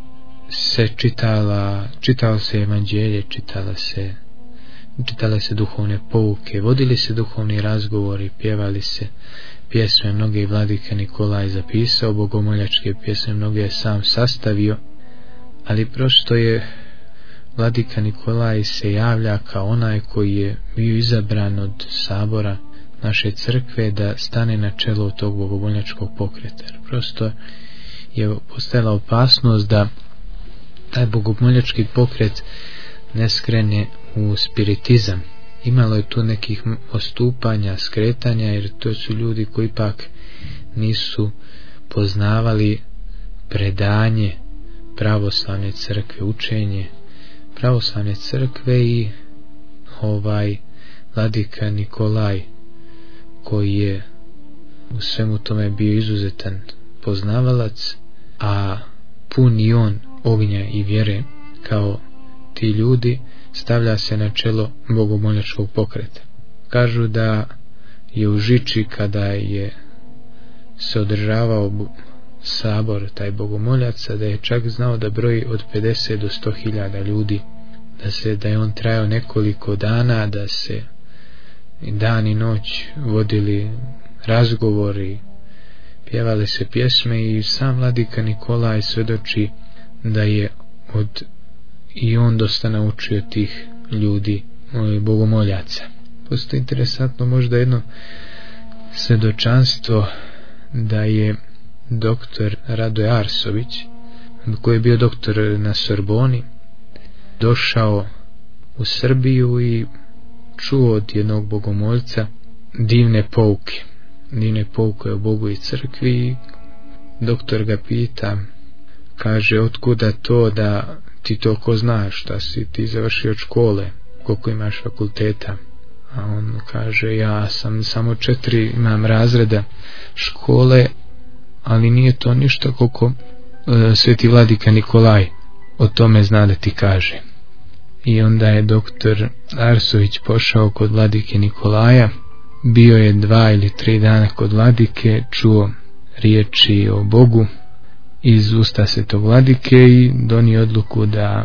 se čitala, čitalo se evanđelje, čitala se, čitale se duhovne pouke, vodili se duhovni razgovori, pjevali se pjesme. Mnoge vladika Nikolaj zapisao, bogomoljačke pjesme mnoge je sam sastavio, ali prosto je vladika Nikolaj se javlja kao onaj koji je bio izabran od sabora naše crkve da stane na čelo tog bogomoljačkog pokreta. Prosto je postojala opasnost da taj bogomoljački pokret ne skrene u spiritizam. Imalo je tu nekih ostupanja, skretanja, jer to su ljudi koji ipak nisu poznavali predanje pravoslavne crkve, učenje pravoslavne crkve, i ovaj vladika Nikolaj, koji je u svemu tome bio izuzetan poznavalac, a pun i on ognja i vjere kao ti ljudi, stavlja se na čelo bogomoljačkog pokreta. Kažu da je u Žiči, kada je se održavao sabor taj bogomoljaca, da je čak znao da broji od pedeset do sto hiljada ljudi, da se da je on trajao nekoliko dana, da se dan i noć vodili razgovori, pjevale se pjesme, i sam vladika Nikolaj svjedoči da je od i on dosta naučio tih ljudi, bogomoljaca. Postoji interesantno možda jedno svjedočanstvo da je doktor Radoje Arsović, koji je bio doktor na Sorboni, došao u Srbiju i čuo od jednog bogomoljca divne pouke divne pouke o Bogu i crkvi. Doktor ga pita, kaže, otkuda to da ti toliko znaš, šta si ti završio od škole, koliko imaš fakulteta? A on kaže, ja sam samo četiri imam razreda škole, ali nije to ništa koliko e, sveti vladika Nikolaj o tome zna da ti kaže. I onda je doktor Arsović pošao kod vladike Nikolaja, bio je dva ili tri dana kod vladike, čuo riječi o Bogu iz usta svetog vladike i donio odluku da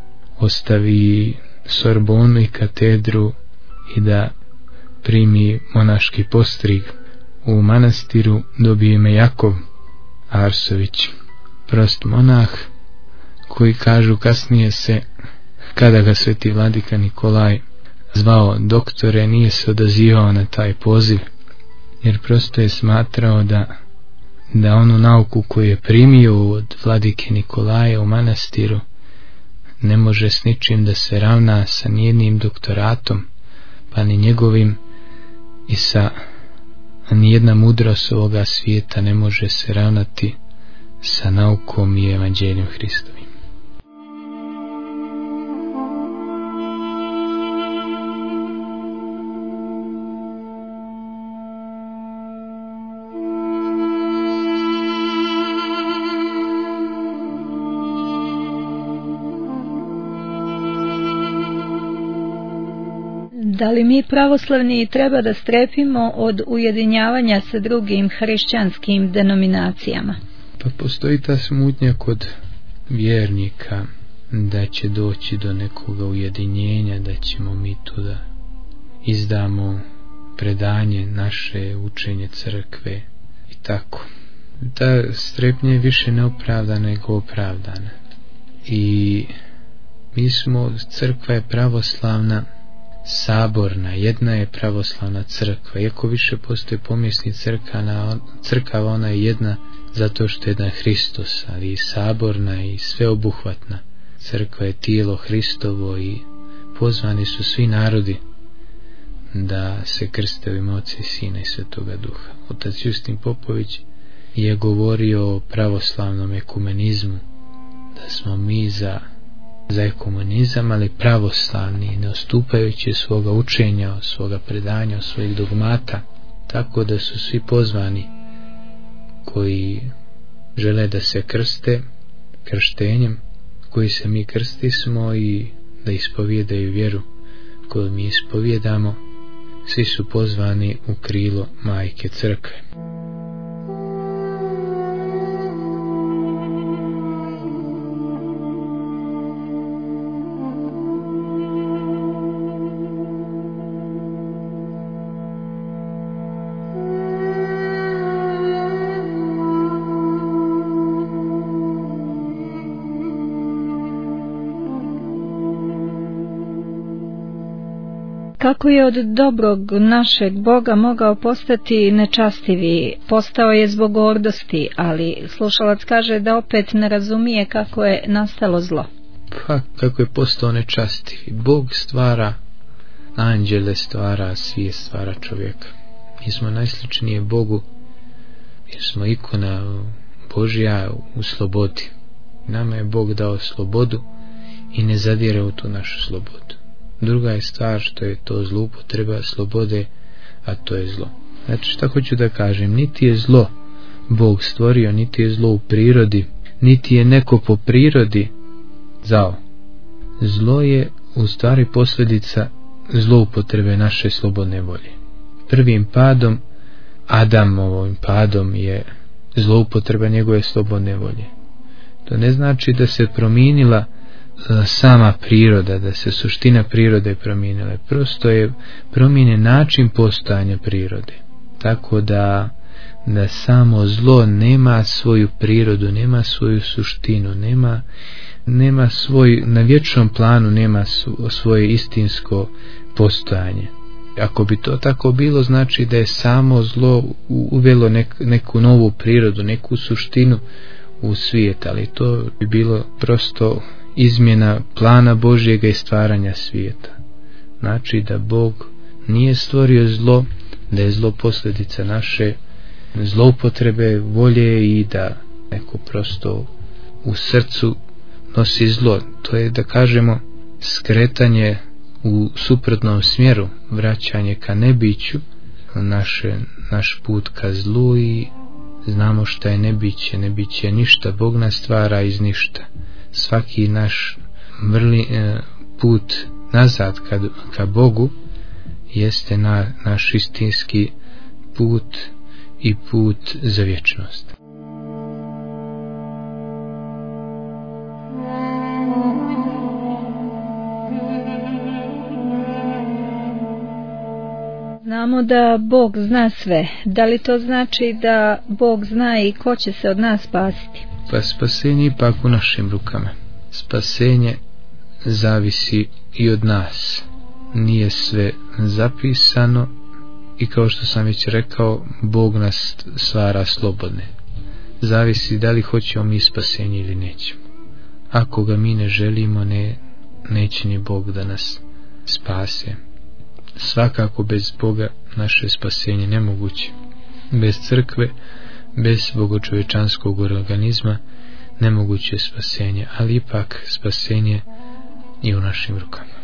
ostavi Sorbonu i katedru i da primi monaški postrig. U manastiru dobije ime Jakov Arsović, prost monah, koji kažu kasnije se, kada ga sveti vladika Nikolaj zvao doktore, nije se odazivao na taj poziv, jer prosto je smatrao da da onu nauku koju je primio od vladike Nikolaja u manastiru ne može s ničim da se ravna sa nijednim doktoratom, pa ni njegovim, i sa nijedna mudrost ovoga svijeta ne može se ravnati sa naukom i evanđeljem Hristovim. Da li mi pravoslavni treba da strepimo od ujedinjavanja sa drugim hrišćanskim denominacijama? Pa postoji ta smutnja kod vjernika da će doći do nekoga ujedinjenja, da ćemo mi tu da izdamo predanje naše, učenje crkve i tako. Ta strepnja je više neopravdana nego opravdana. I mi smo, crkva je pravoslavna, saborna, jedna je pravoslavna crkva. Iako više postoje pomjesni crkava, crkava ona je jedna zato što je jedan Hristos, ali i saborna i sveobuhvatna. Crkva je tijelo Hristovo i pozvani su svi narodi da se krste u ime Oca i Sina i Svetoga Duha. Otac Justin Popović je govorio o pravoslavnom ekumenizmu, da smo mi za, za ekumenizam, ali pravoslavni, ne odstupajući svoga učenja, svoga predanja, svojih dogmata, tako da su svi pozvani koji žele da se krste krštenjem koji se mi krstismo i da ispovijedaju vjeru koju mi ispovijedamo. Svi su pozvani u krilo Majke Crkve. Kako je od dobrog našeg Boga mogao postati nečastivi? Postao je zbog gordosti, ali slušalac kaže da opet ne razumije kako je nastalo zlo. Pa kako je postao nečastivi? Bog stvara anđele, stvara svijest, stvara čovjeka. Mi smo najsličnije Bogu jer smo ikona Božja u slobodi. Nama je Bog dao slobodu i ne zadire u tu našu slobodu. Druga je stvar što je to zloupotreba slobode, a to je zlo. Znači šta hoću da kažem, niti je zlo Bog stvorio, niti je zlo u prirodi, niti je neko po prirodi zao. Zlo je u stvari posljedica zloupotrebe naše slobodne volje. Prvim padom, Adamovim padom, je zloupotreba njegove slobodne volje. To ne znači da se promijenila sama priroda, da se suština prirode promijenila. Prosto je promijenjen način postojanja prirode. Tako da, da samo zlo nema svoju prirodu, nema svoju suštinu, nema, nema svoj, na vječnom planu nema svoje istinsko postojanje. Ako bi to tako bilo, znači da je samo zlo uvelo nek, neku novu prirodu, neku suštinu u svijet, ali to bi bilo prosto izmjena plana Božjega i stvaranja svijeta. Znači da Bog nije stvorio zlo, da je zlo posljedica naše zloupotrebe volje i da neko prosto u srcu nosi zlo. To je, da kažemo, skretanje u suprotnom smjeru, vraćanje ka nebiću, naše, naš put ka zlu, i znamo šta je nebiće. Nebiće ništa, Bog nas stvara iz ništa. Svaki naš vrli, e, put nazad ka, ka Bogu jeste na, naš istinski put i put za vječnost. Znamo da Bog zna sve. Da li to znači da Bog zna i ko će se od nas spasiti? Pa spasenje ipak u našim rukama. Spasenje zavisi i od nas. Nije sve zapisano i kao što sam već rekao, Bog nas stvara slobodne. Zavisi da li hoćemo mi spasenje ili nećemo. Ako ga mi ne želimo, ne, neće ni Bog da nas spase. Svakako bez Boga naše spasenje nemoguće. Bez crkve, bez bogočovječanskog organizma nemoguće je spasenje, ali ipak spasenje i u našim rukama.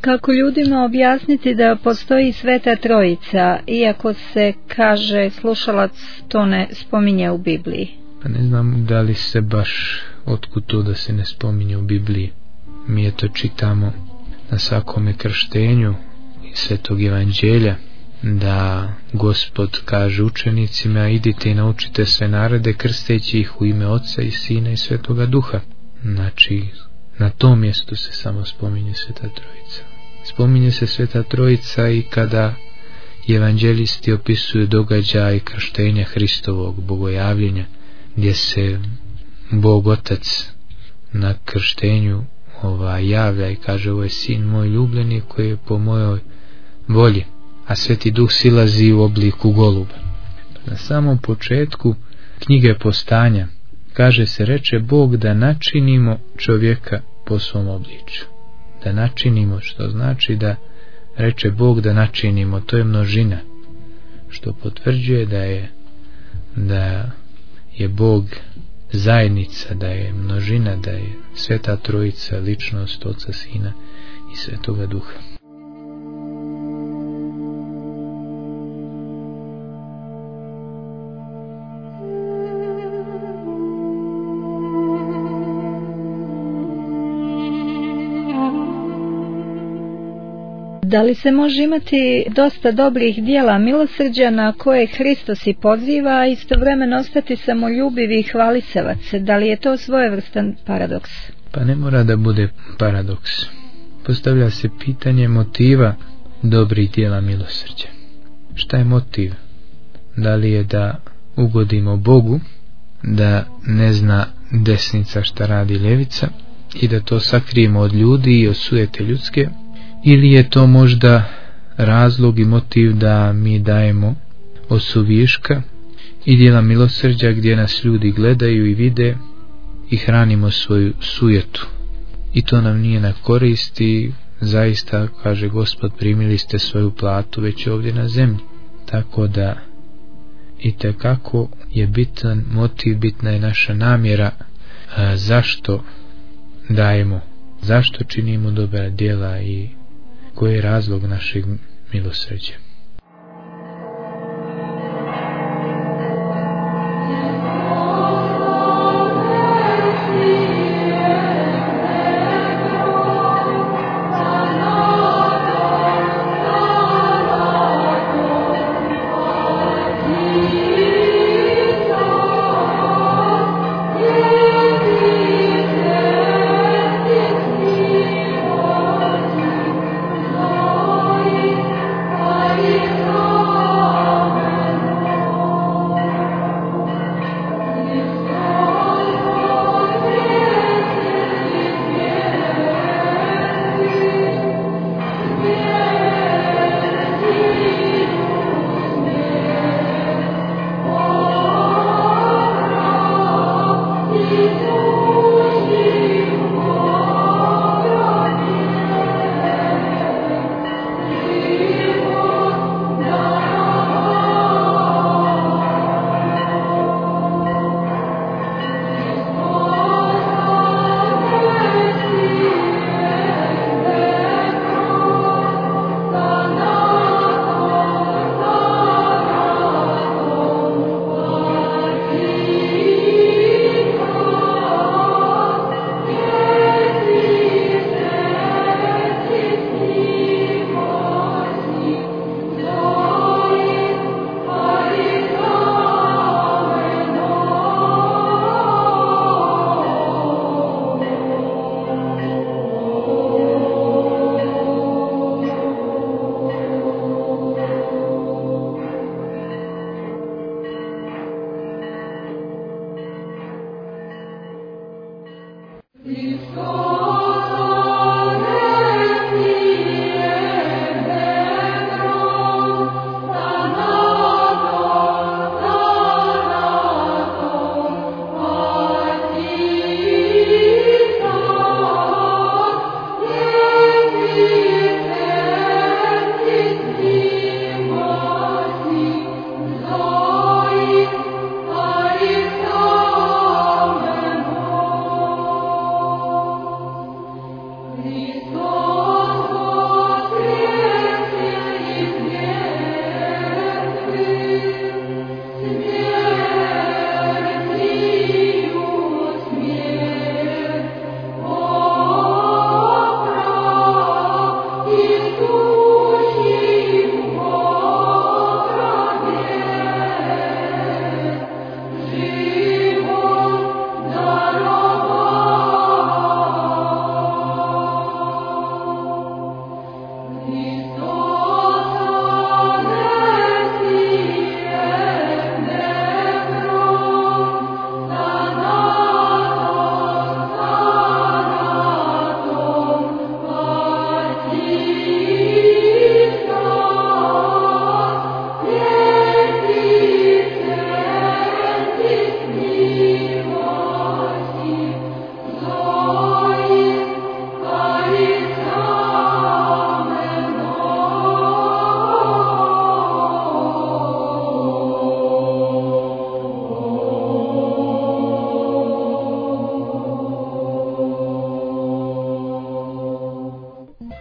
Kako ljudima objasniti da postoji Sveta Trojica, iako se, kaže slušalac, to ne spominje u Bibliji? Pa ne znam da li se baš otkud to da se ne spominje u Bibliji. Mi je to čitamo na svakome krštenju iz Svetog Evanđelja, da Gospod kaže učenicima: idite i naučite sve narode, krsteći ih u ime Oca i Sina i Svetoga Duha. Znači, na tom mjestu se samo spominje Sveta Trojica. Spominje se Sveta Trojica i kada evanđelisti opisuju događaj krštenja Hristovog, bogojavljenja, gdje se Bog Otac na krštenju ova, javlja i kaže: ovo je Sin moj ljubljeni koji je po mojoj volji, a Sveti Duh silazi u obliku goluba. Na samom početku knjige Postanja kaže se: reče Bog da načinimo čovjeka po svom obličju. Da načinimo, što znači da reče Bog da načinimo, to je množina, što potvrđuje da je da je Bog zajednica, da je množina, da je Sveta Trojica ličnost Oca, Sina i Svetoga Duha. Da li se može imati dosta dobrih dijela milosrđa na koje Hristos i poziva, a istovremeno ostati samoljubiv i hvalisavac? Da li je to svojevrstan paradoks? Pa ne mora da bude paradoks. Postavlja se pitanje motiva dobrih dijela milosrđa. Šta je motiv? Da li je da ugodimo Bogu, da ne zna desnica šta radi ljevica i da to sakrijemo od ljudi i od sujete ljudske, ili je to možda razlog i motiv da mi dajemo osuviška i dijela milosrđa gdje nas ljudi gledaju i vide i hranimo svoju sujetu, i to nam nije na korist i zaista, kaže Gospod, primili ste svoju platu već ovdje na zemlji. Tako da itekako je bitan motiv, bitna je naša namjera, a, zašto dajemo, zašto činimo dobra djela i koji je razlog našeg milosrđa.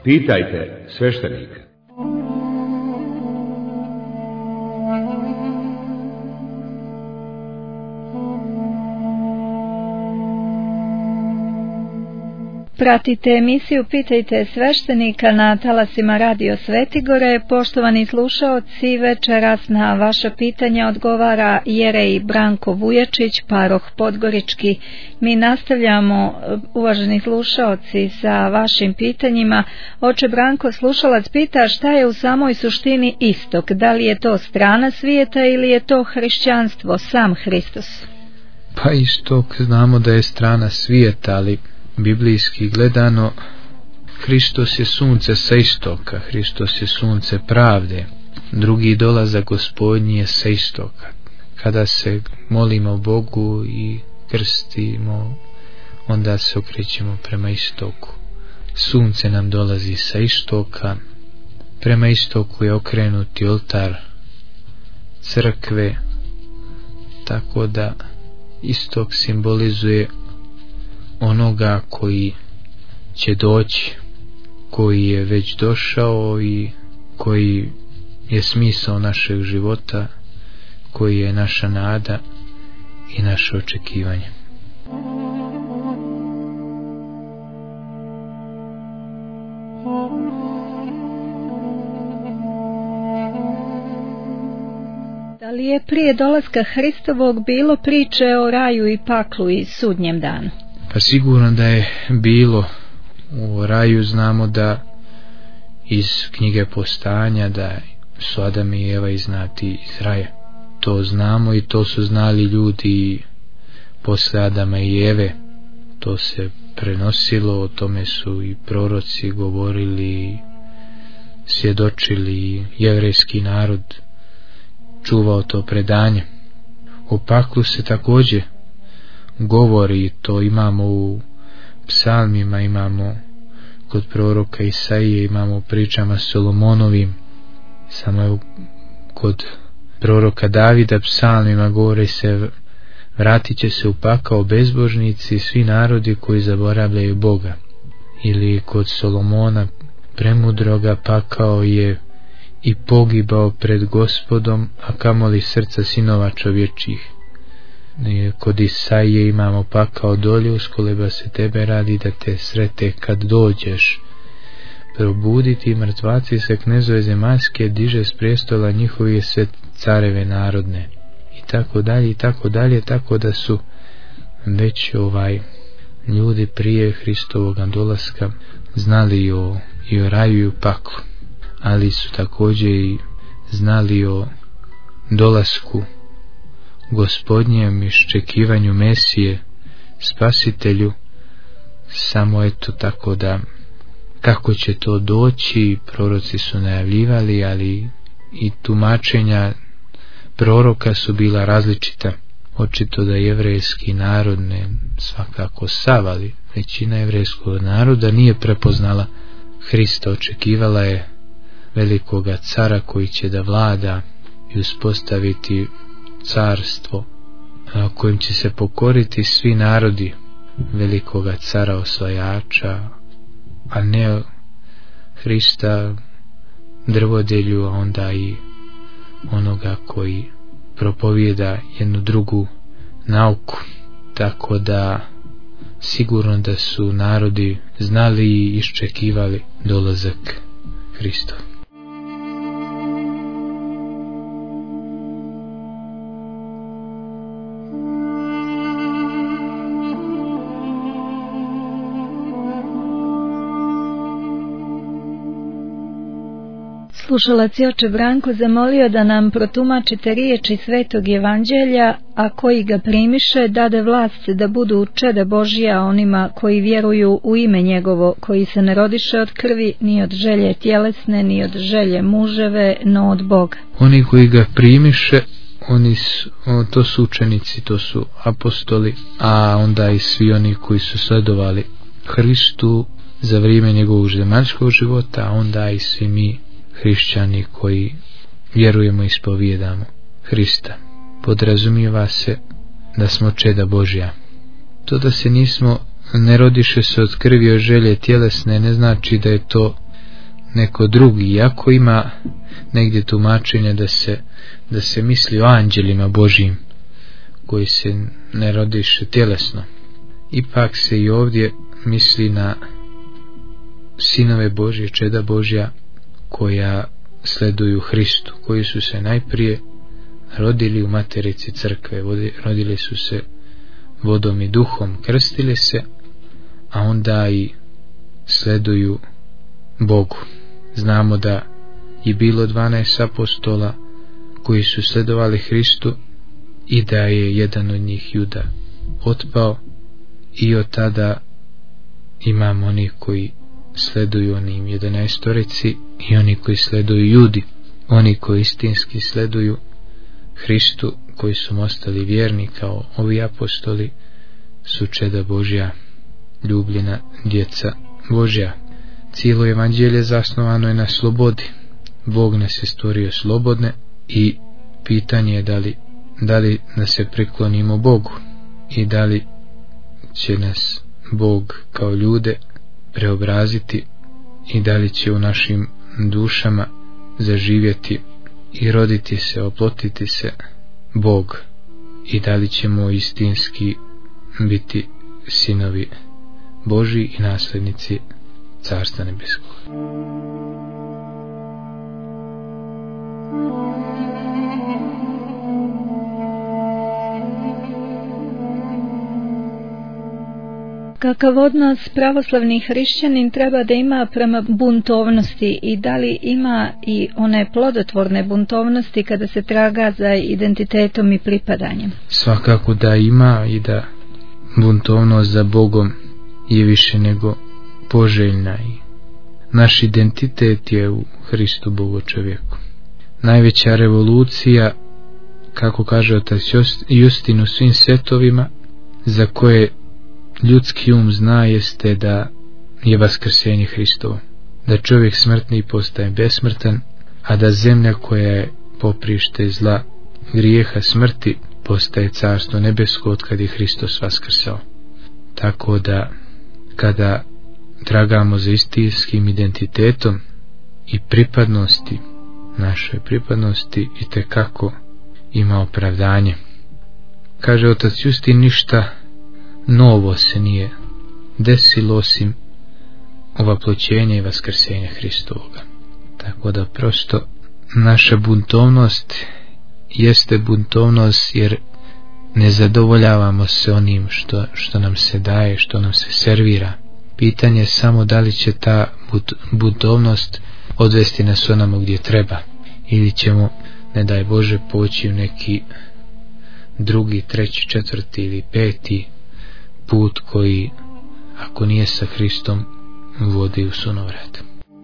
Pitajte sveštenika. Pratite emisiju Pitajte sveštenika na talasima Radio Svetigore. Poštovani slušaoci, večeras na vaša pitanja odgovara jerej Branko Vujačić, paroh Podgorički. Mi nastavljamo, uvaženi slušaoci, sa vašim pitanjima. Oče Branko, slušalac pita šta je u samoj suštini istok. Da li je to strana svijeta ili je to hrišćanstvo, sam Hristos? Pa istok znamo da je strana svijeta, ali biblijski gledano, Hristos je sunce sa istoka, Hristos je sunce pravde, drugi dolazak Gospodnji je sa istoka. Kada se molimo Bogu i krstimo, onda se okrećemo prema istoku. Sunce nam dolazi sa istoka, prema istoku je okrenuti oltar crkve, tako da istok simbolizuje onoga koji će doći, koji je već došao i koji je smisao našeg života, koji je naša nada i naše očekivanje. Da li je prije dolaska Hristovog bilo priče o raju i paklu i sudnjem danu? Pa sigurno da je bilo. U raju znamo da iz knjige Postanja da su Adam i Eva iznati iz raja. To znamo i to su znali ljudi posle Adama i Eve. To se prenosilo, o tome su i proroci govorili, svjedočili, jevrejski narod čuvao to predanje. U paklu se također govori, to imamo u psalmima, imamo kod proroka Isaije, imamo u pričama Solomonovim, samo je kod proroka Davida psalmima govori se, vratit će se u pakao bezbožnici, svi narodi koji zaboravljaju Boga. Ili kod Solomona premudroga, pakao je i pogibao pred Gospodom, a kamoli srca sinova čovječih. Kod Isaije imamo pakao dolje, uskoleba se tebe radi da te srete kad dođeš. Probuditi mrtvaci se knezove zemaljske, diže s prestola njihovi sve careve narodne. I tako dalje, i tako dalje, tako da su već ovaj ljudi prije Hristovog dolaska znali o, i o raju i o paklu. Ali su također i znali o dolasku Gospodnjem, iščekivanju Mesije, Spasitelju, samo eto tako da kako će to doći, proroci su najavljivali, ali i tumačenja proroka su bila različita. Očito da jevrejski narod, ne svakako sav, ali većina jevrejskog naroda nije prepoznala Hrista, očekivala je velikoga cara koji će da vlada i uspostaviti carstvo kojim će se pokoriti svi narodi, velikoga cara osvajača, a ne Hrista drvodelju, a onda i onoga koji propovijeda jednu drugu nauku. Tako da sigurno da su narodi znali i iščekivali dolazak Hristov. Slušalac je oče Branko zamolio da nam protumačite riječi Svetog Evanđelja, a koji ga primiše dade vlast da budu čeda Božja onima koji vjeruju u ime njegovo, koji se ne rodiše od krvi, ni od želje tjelesne, ni od želje muževe, no od Boga. Oni koji ga primiše, oni su, to su učenici, to su apostoli, a onda i svi oni koji su sledovali Hristu za vrijeme njegovog zemaljskog života, a onda i svi mi hrišćani koji vjerujemo i ispovijedamo Hrista. Podrazumijeva se da smo čeda Božja. To da se nismo, ne rodiše se od krvi, od želje tjelesne, ne znači da je to neko drugi, iako ima negdje tumačenje da se, da se misli o anđelima Božijim koji se ne rodiše tjelesno. Ipak se i ovdje misli na sinove Božje, čeda Božja koja sleduju Hristu, koji su se najprije rodili u materici crkve, rodili su se vodom i duhom, krstili se, a onda i sleduju Bogu. Znamo da je bilo dvanaest apostola koji su sledovali Hristu i da je jedan od njih, Juda, otpao, i od tada imamo oni koji sleduju onim jedanaestorici i oni koji sleduju Judi. Oni koji istinski sleduju Hristu, koji su ostali vjerni kao ovi apostoli, su čeda Božja, ljubljena djeca Božja. Cijelo evanđelje zasnovano je na slobodi. Bog nas je stvorio slobodne i pitanje je da li, da li da se priklonimo Bogu i da li će nas Bog kao ljude preobraziti i da li će u našim dušama zaživjeti i roditi se, oplotiti se Bog i da li ćemo istinski biti sinovi Božji i naslednici Carstva nebeskog. Kakav odnos pravoslavni hrišćanin treba da ima prema buntovnosti i da li ima i one plodotvorne buntovnosti kada se traga za identitetom i pripadanjem? Svakako da ima i da buntovnost za Bogom je više nego poželjna i naš identitet je u Hristu Bogu čovjeku. Najveća revolucija, kako kaže otac Justin u svim svetovima, za koje ljudski um zna, jeste da je vaskrsenje Hristovo, da čovjek smrtni postaje besmrtan, a da zemlja koja je poprište zla, grijeha, smrti postaje carstvo nebesko od kad je Hristos vaskrsao. Tako da kada tragamo za istinskim identitetom i pripadnosti, našoj pripadnosti, i tekako ima opravdanje. Kaže otac Justin, ništa novo se nije desilo osim ovaploćenja i vaskrsenja Hristovoga. Tako da prosto naša buntovnost jeste buntovnost jer ne zadovoljavamo se onim što, što nam se daje, što nam se servira. Pitanje je samo da li će ta buntovnost odvesti nas onamo gdje treba, ili ćemo, ne daj Bože, poći u neki drugi, treći, četvrti ili peti put koji, ako nije sa Hristom, vodi u sunovrat.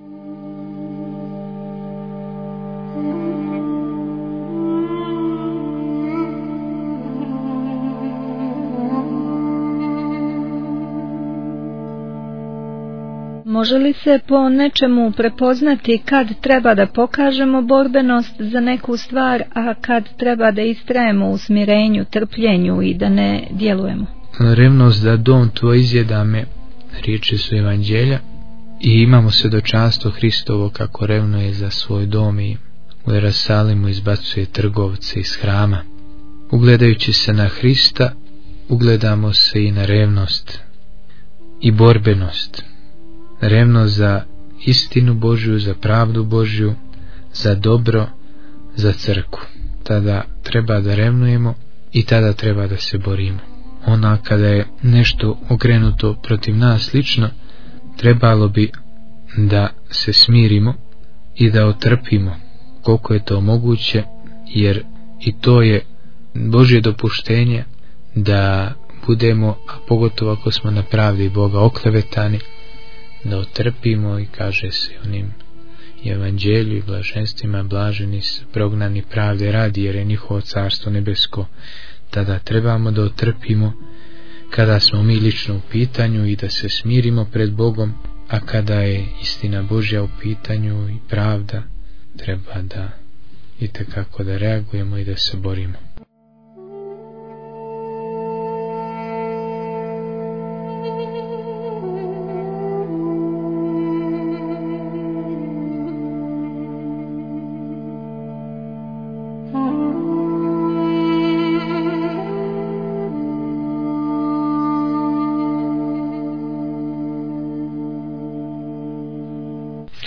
Može li se po nečemu prepoznati kad treba da pokažemo borbenost za neku stvar, a kad treba da istrajemo u smirenju, trpljenju i da ne djelujemo? Revnost da dom tvoj izjeda me, riječi su evanđelja, i imamo svjedočanstvo Hristovo kako revnuje za svoj dom i u Jerusalimu izbacuje trgovce iz hrama. Ugledajući se na Hrista, ugledamo se i na revnost i borbenost. Revnost za istinu Božju, za pravdu Božju, za dobro, za crkvu. Tada treba da revnujemo i tada treba da se borimo. Ona kada je nešto okrenuto protiv nas lično, trebalo bi da se smirimo i da otrpimo koliko je to moguće, jer i to je Božje dopuštenje da budemo, a pogotovo ako smo na pravdi Boga oklevetani, da otrpimo. I kaže se onim evanđelju i blaženstvima, blaženi su prognani pravde radi, jer je njihovo carstvo nebesko. Tada trebamo da otrpimo kada smo mi lično u pitanju i da se smirimo pred Bogom, a kada je istina Božja u pitanju i pravda, treba da itekako da reagujemo i da se borimo.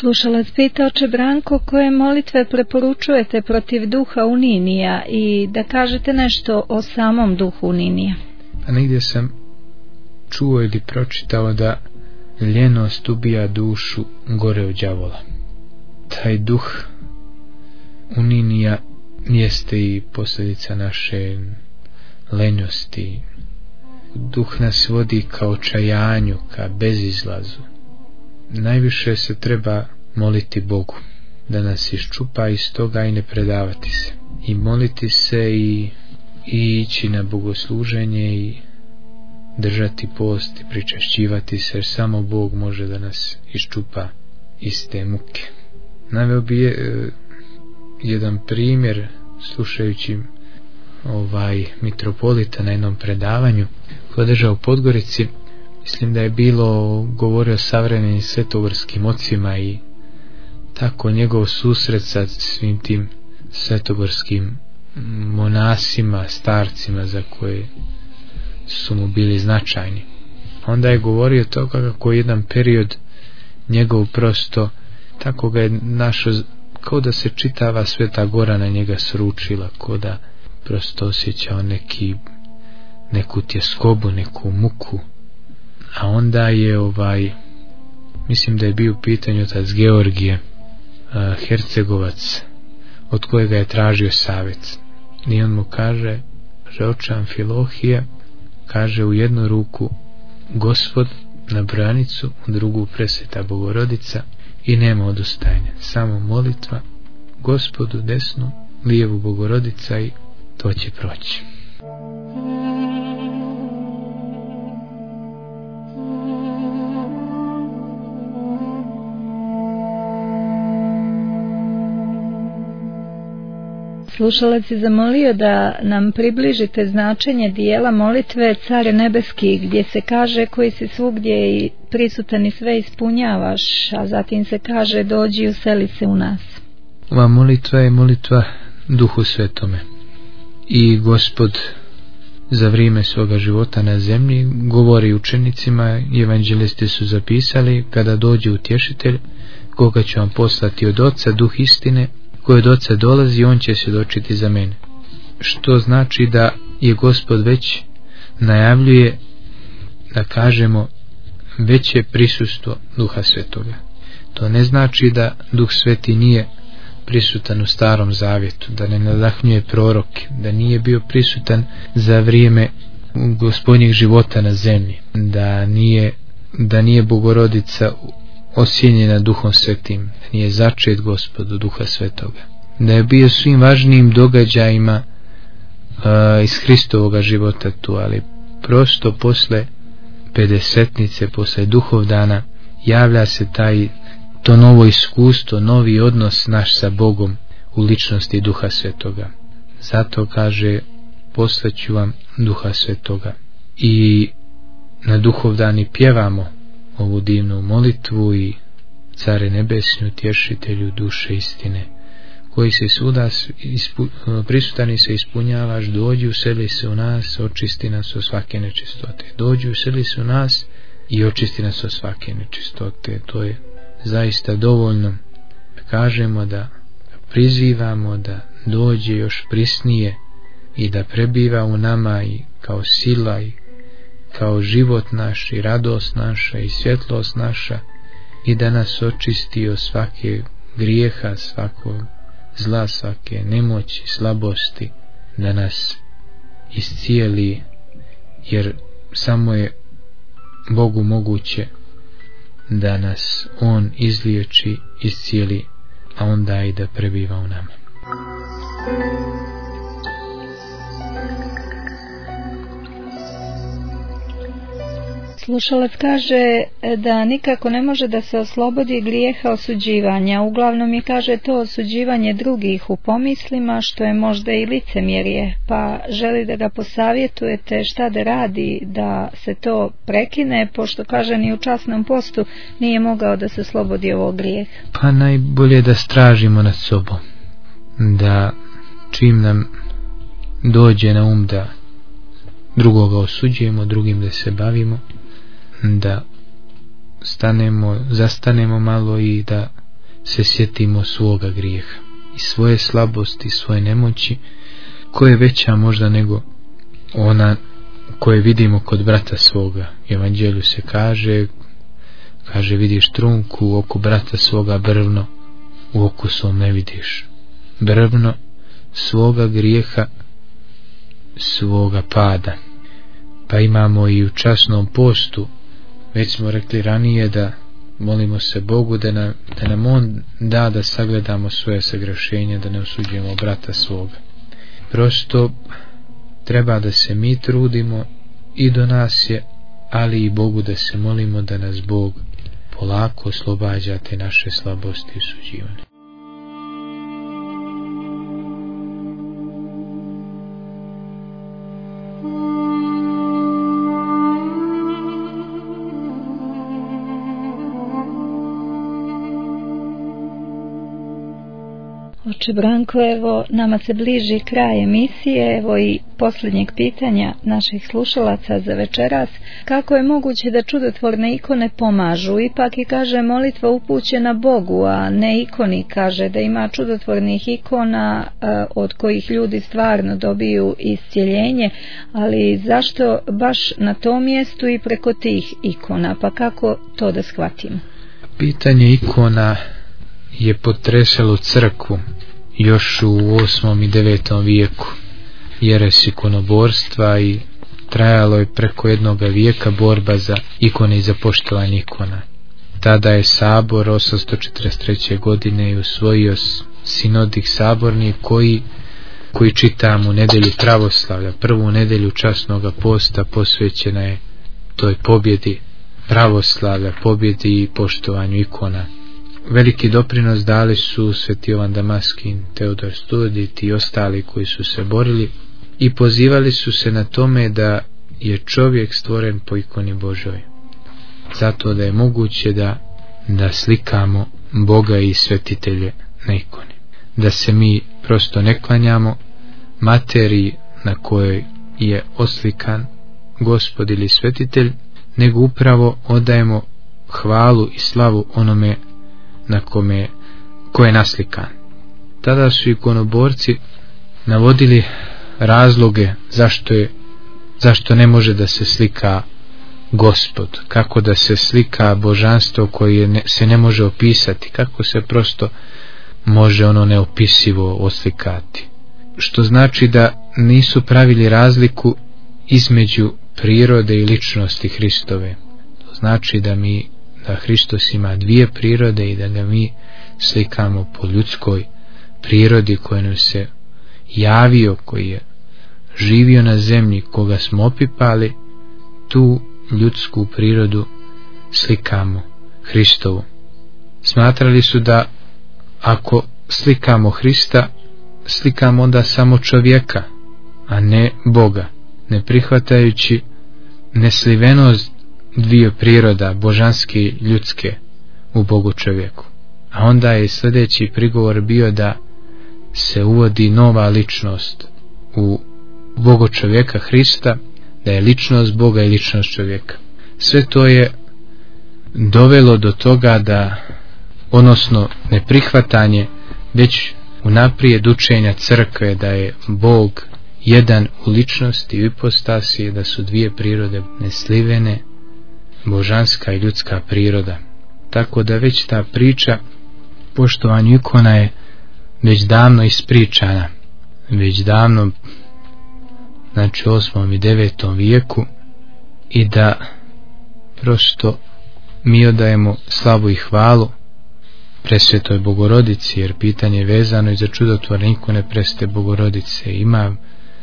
Slušalac pita, oče Branko, koje molitve preporučujete protiv duha uninija i da kažete nešto o samom duhu uninija? Pa negdje sam čuo ili pročitao da ljenost ubija dušu gore od đavola. Taj duh uninija jeste i posljedica naše lenjosti. Duh nas vodi ka očajanju, ka bezizlazu. Najviše se treba moliti Bogu da nas iščupa iz toga i ne predavati se. I moliti se i, i ići na bogosluženje i držati post i pričašćivati se, jer samo Bog može da nas iščupa iz te muke. Naveo bi je, e, jedan primjer slušajući ovaj mitropolita na jednom predavanju koji je držao u Podgorici. Mislim da je bilo govorio o savremenim svetogorskim ocima i tako njegov susret sa svim tim svetogorskim monasima, starcima za koje su mu bili značajni. Onda je govorio toga kako jedan period njegov prosto tako ga je našo, kao da se čitava Sveta Gora na njega sručila, kao da prosto osjećao neki, neku tjeskobu, neku muku. A onda je ovaj, mislim da je bio u pitanju otac Georgije, uh, Hercegovac, od kojega je tražio savjet. I on mu kaže, že oče Amfilohije, kaže u jednu ruku Gospod na branicu, u drugu Presveta Bogorodica i nema odustajanja, samo molitva, Gospodu desnu, lijevu Bogorodica i to će proći. Slušalac je zamolio da nam približite značenje dijela molitve Care nebeski, gdje se kaže koji si svugdje i prisutan i sve ispunjavaš, a zatim se kaže dođi i useli se u nas. Ova molitva je molitva Duhu Svetome. I Gospod za vrijeme svoga života na zemlji govori učenicima, evanđelisti su zapisali, kada dođe utješitelj, koga ću vam poslati od Oca, Duh istine, koji od Oca dolazi, on će svjedočiti za mene. Što znači da je Gospod već najavljuje, da kažemo, veće prisustvo Duha Svetoga. To ne znači da Duh Sveti nije prisutan u Starom Zavjetu, da ne nadahnjuje proroke, da nije bio prisutan za vrijeme Gospodnjeg života na zemlji, da nije, da nije Bogorodica osjenjena Duhom Svetim, da nije začet Gospodu Duha Svetoga, da je bio svim važnijim događajima uh, iz Hristovoga života tu, ali prosto posle pedesetnice, posle Duhovdana javlja se taj, to novo iskustvo, novi odnos naš sa Bogom u ličnosti Duha Svetoga. Zato kaže, poslaću vam Duha Svetoga. I na Duhovdani pjevamo ovu divnu molitvu i Care nebesni, utješitelju duše istine, koji se svuda ispu, prisutan i se ispunjavaš, dođi useli se u nas, očisti nas od svake nečistote. Dođi useli se u nas i očisti nas od svake nečistote. To je zaista dovoljno da kažemo, da prizivamo da dođe još prisnije i da prebiva u nama i kao sila i kao život naš i radost naša i svjetlost naša, i da nas očisti od svake grijeha, svakog zla, svake nemoći, slabosti, da nas iscijeli, jer samo je Bogu moguće da nas On izliječi, iscijeli, a onda i da prebiva u nama. Slušalac kaže da nikako ne može da se oslobodi grijeha osuđivanja. Uglavnom je, kaže, to osuđivanje drugih u pomislima, što je možda i licemjerje, pa želi da ga posavjetujete šta da radi da se to prekine, pošto, kaže, ni u časnom postu nije mogao da se oslobodi ovog grijeha. Pa najbolje da stražimo nad sobom, da čim nam dođe na um da drugoga osuđujemo, drugim da se bavimo, da stanemo, zastanemo malo i da se sjetimo svoga grijeha i svoje slabosti, svoje nemoći, koja je veća možda nego ona koje vidimo kod brata svoga. U Evanđelju se kaže, kaže vidiš trunku u oku brata svoga, brvno u oku svom ne vidiš. Brvno svoga grijeha, svoga pada. Pa imamo i u časnom postu, već smo rekli ranije da molimo se Bogu da nam, da nam On da da sagledamo svoje sagrešenja, da ne osuđujemo brata svoga. Prosto treba da se mi trudimo i do nas je, ali i Bogu da se molimo da nas Bog polako oslobađa te naše slabosti i osuđivanja. Oče Branko, evo nama se bliži kraj emisije, evo i posljednjeg pitanja naših slušalaca za večeras. Kako je moguće da čudotvorne ikone pomažu? Ipak je, kaže, molitva upućena Bogu, a ne ikoni. Kaže da ima čudotvornih ikona a, od kojih ljudi stvarno dobiju iscjeljenje, ali zašto baš na tom mjestu i preko tih ikona? Pa kako to da shvatimo? Pitanje ikona je potresalo crkvu još u osmom i devetom vijeku, jeres ikonoborstva, i trajalo je preko jednoga vijeka borba za ikone i za poštovanje ikona. Tada je sabor osamsto četrdeset treće godine usvojio sinodik saborni koji koji čitamo u nedelju pravoslavlja, prvu nedelju časnoga posta posvećena je toj pobjedi pravoslavlja, pobjedi i poštovanju ikona. Veliki doprinos dali su Sveti Jovan Damaskin, Teodor Studit i ostali koji su se borili i pozivali su se na tome da je čovjek stvoren po ikoni Božoj, zato da je moguće da, da slikamo Boga i svetitelje na ikoni, da se mi prosto ne klanjamo materiji na kojoj je oslikan Gospod ili svetitelj, nego upravo odajemo hvalu i slavu onome na kome ko je naslikan. Tada su ikonoborci navodili razloge zašto je zašto ne može da se slika Gospod, kako da se slika božanstvo koje ne, se ne može opisati, kako se prosto može ono neopisivo oslikati. Što znači da nisu pravili razliku između prirode i ličnosti Hristove. To znači da mi da Hristos ima dvije prirode i da ga mi slikamo po ljudskoj prirodi koji nam se javio, koji je živio na zemlji, koga smo opipali, tu ljudsku prirodu slikamo Hristovu. Smatrali su da ako slikamo Hrista, slikamo onda samo čovjeka, a ne Boga, ne prihvatajući neslivenost dvije priroda, božanske i ljudske, u Bogu čovjeku. A onda je sljedeći prigovor bio da se uvodi nova ličnost u Bogu čovjeka Hrista, da je ličnost Boga i ličnost čovjeka. Sve to je dovelo do toga da, odnosno neprihvatanje već unaprijed učenja crkve da je Bog jedan u ličnosti i ipostasi, da su dvije prirode neslivene, božanska i ljudska priroda. Tako da već ta priča poštovanju ikona je već davno ispričana, već davno, znači u osmom i devetom vijeku, i da prosto mi odajemo slavu i hvalu presvetoj Bogorodici, jer pitanje je vezano i za čudotvorne ikone presvete Bogorodice. Ima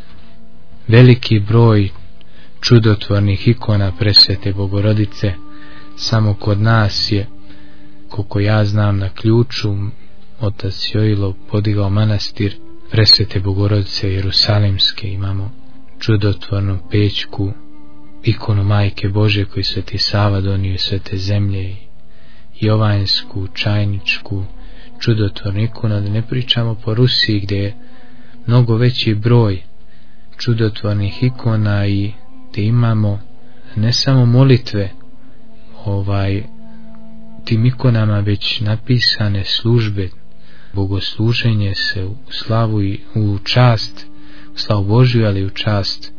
veliki broj čudotvornih ikona presvete Bogorodice, samo kod nas je, koliko ja znam, na Ključu otac Jojilo podigao manastir presvete Bogorodice Jerusalimske. Imamo čudotvornu pećku, ikonu Majke Bože koju Sveti Sava donio sve te zemlje, i Jovanjsku, Čajničku, čudotvornu ikonu, da ne pričamo po Rusiji gdje je mnogo veći broj čudotvornih ikona i gdje imamo ne samo molitve ovaj tim ikonama već napisane službe, bogosluženje se u slavu i u čast, u slavu Božju, ali u čast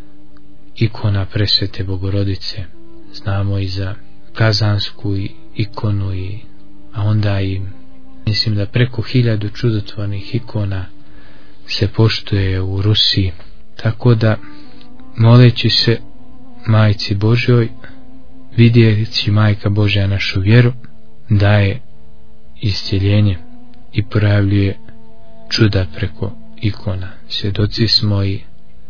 ikona Presvete Bogorodice. Znamo i za Kazansku ikonu, i, a onda i mislim da preko hiljadu čudotvornih ikona se poštuje u Rusiji. Tako da, moleći se Majci Božjoj, vidjeći Majka Božja našu vjeru, daje iscjeljenje i projavljuje čuda preko ikona. Svjedoci smo i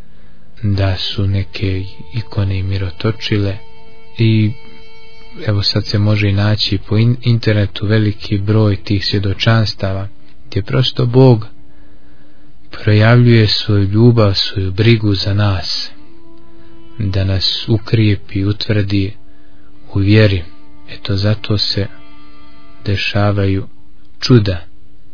da su neke ikone i mirotočile, i evo sad se može i naći po internetu veliki broj tih svjedočanstava gdje prosto Bog projavljuje svoju ljubav, svoju brigu za nas, da nas ukrijepi, utvrdi u vjeri. Eto, zato se dešavaju čuda,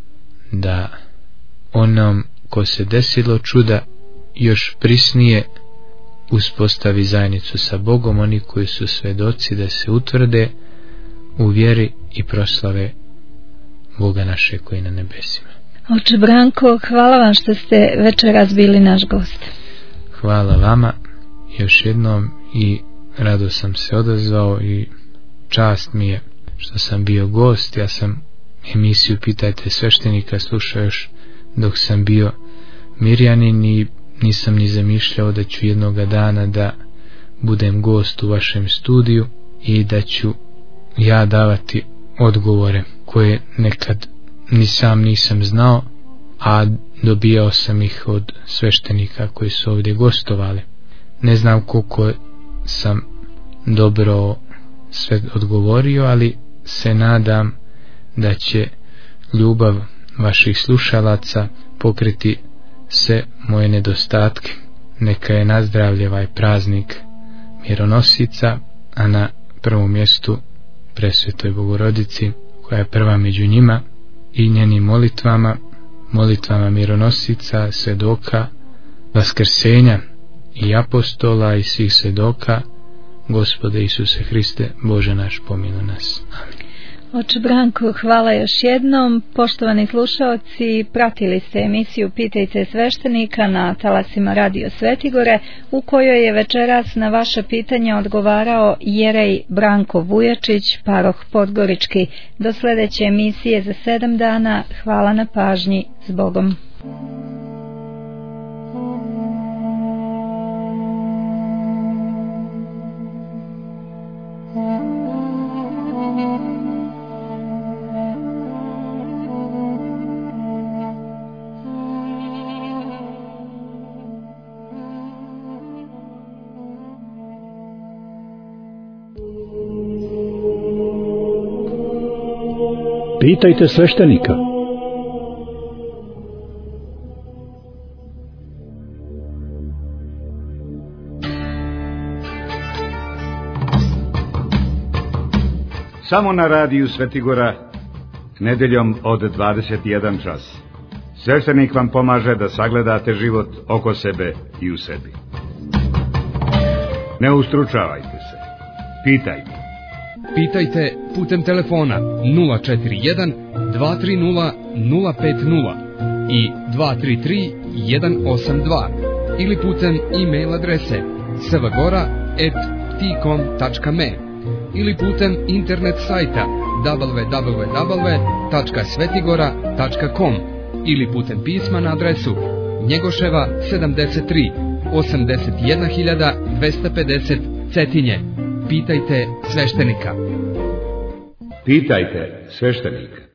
da onom ko se desilo čuda još prisnije uspostavi zajednicu sa Bogom, oni koji su svedoci da se utvrde u vjeri i proslave Boga naše koji na nebesima. Oče Branko, hvala vam što ste večeras bili naš gost. Hvala vama još jednom i rado sam se odazvao i čast mi je što sam bio gost. Ja sam emisiju Pitajte sveštenika slušao još dok sam bio mirjanin i nisam ni zamišljao da ću jednoga dana da budem gost u vašem studiju i da ću ja davati odgovore koje nekad ni sam nisam znao, a dobijao sam ih od sveštenika koji su ovdje gostovali. Ne znam koliko sam dobro sve odgovorio, ali se nadam da će ljubav vaših slušalaca pokriti sve moje nedostatke. Neka je na zdravlje ovaj praznik mironosica, a na prvom mjestu Presvetoj Bogorodici koja je prva među njima, i njenim molitvama, molitvama mironosica, svedoka, vaskrsenja i apostola i svih svedoka. Gospode Isuse Hriste, Bože naš, pomiluj nas. Amin. Oče Branko, hvala još jednom. Poštovani slušaoci, pratili ste emisiju Pitajte sveštenika na talasima Radio Svetigore, u kojoj je večeras na vaše pitanja odgovarao jerej Branko Vujačić, paroh Podgorički. Do sljedeće emisije za sedam dana. Hvala na pažnji. S Bogom. Pitajte sveštenika. Samo na radiju Svetigora, nedeljom od dvadeset jedan čas. Sveštenik vam pomaže da sagledate život oko sebe i u sebi. Ne ustručavajte se. Pitajte. Pitajte putem telefona nula četiri jedan dva tri nula nula pet nula i dva tri tri jedan osam dva ili putem e-mail adrese svgora at t com tačka me ili putem internet sajta w w w tačka svetigora tačka com ili putem pisma na adresu Njegoševa sedamdeset tri osamdeset jedna hiljada dvesta pedeset Cetinje. Pitajte sveštenika. Pitajte sveštenika.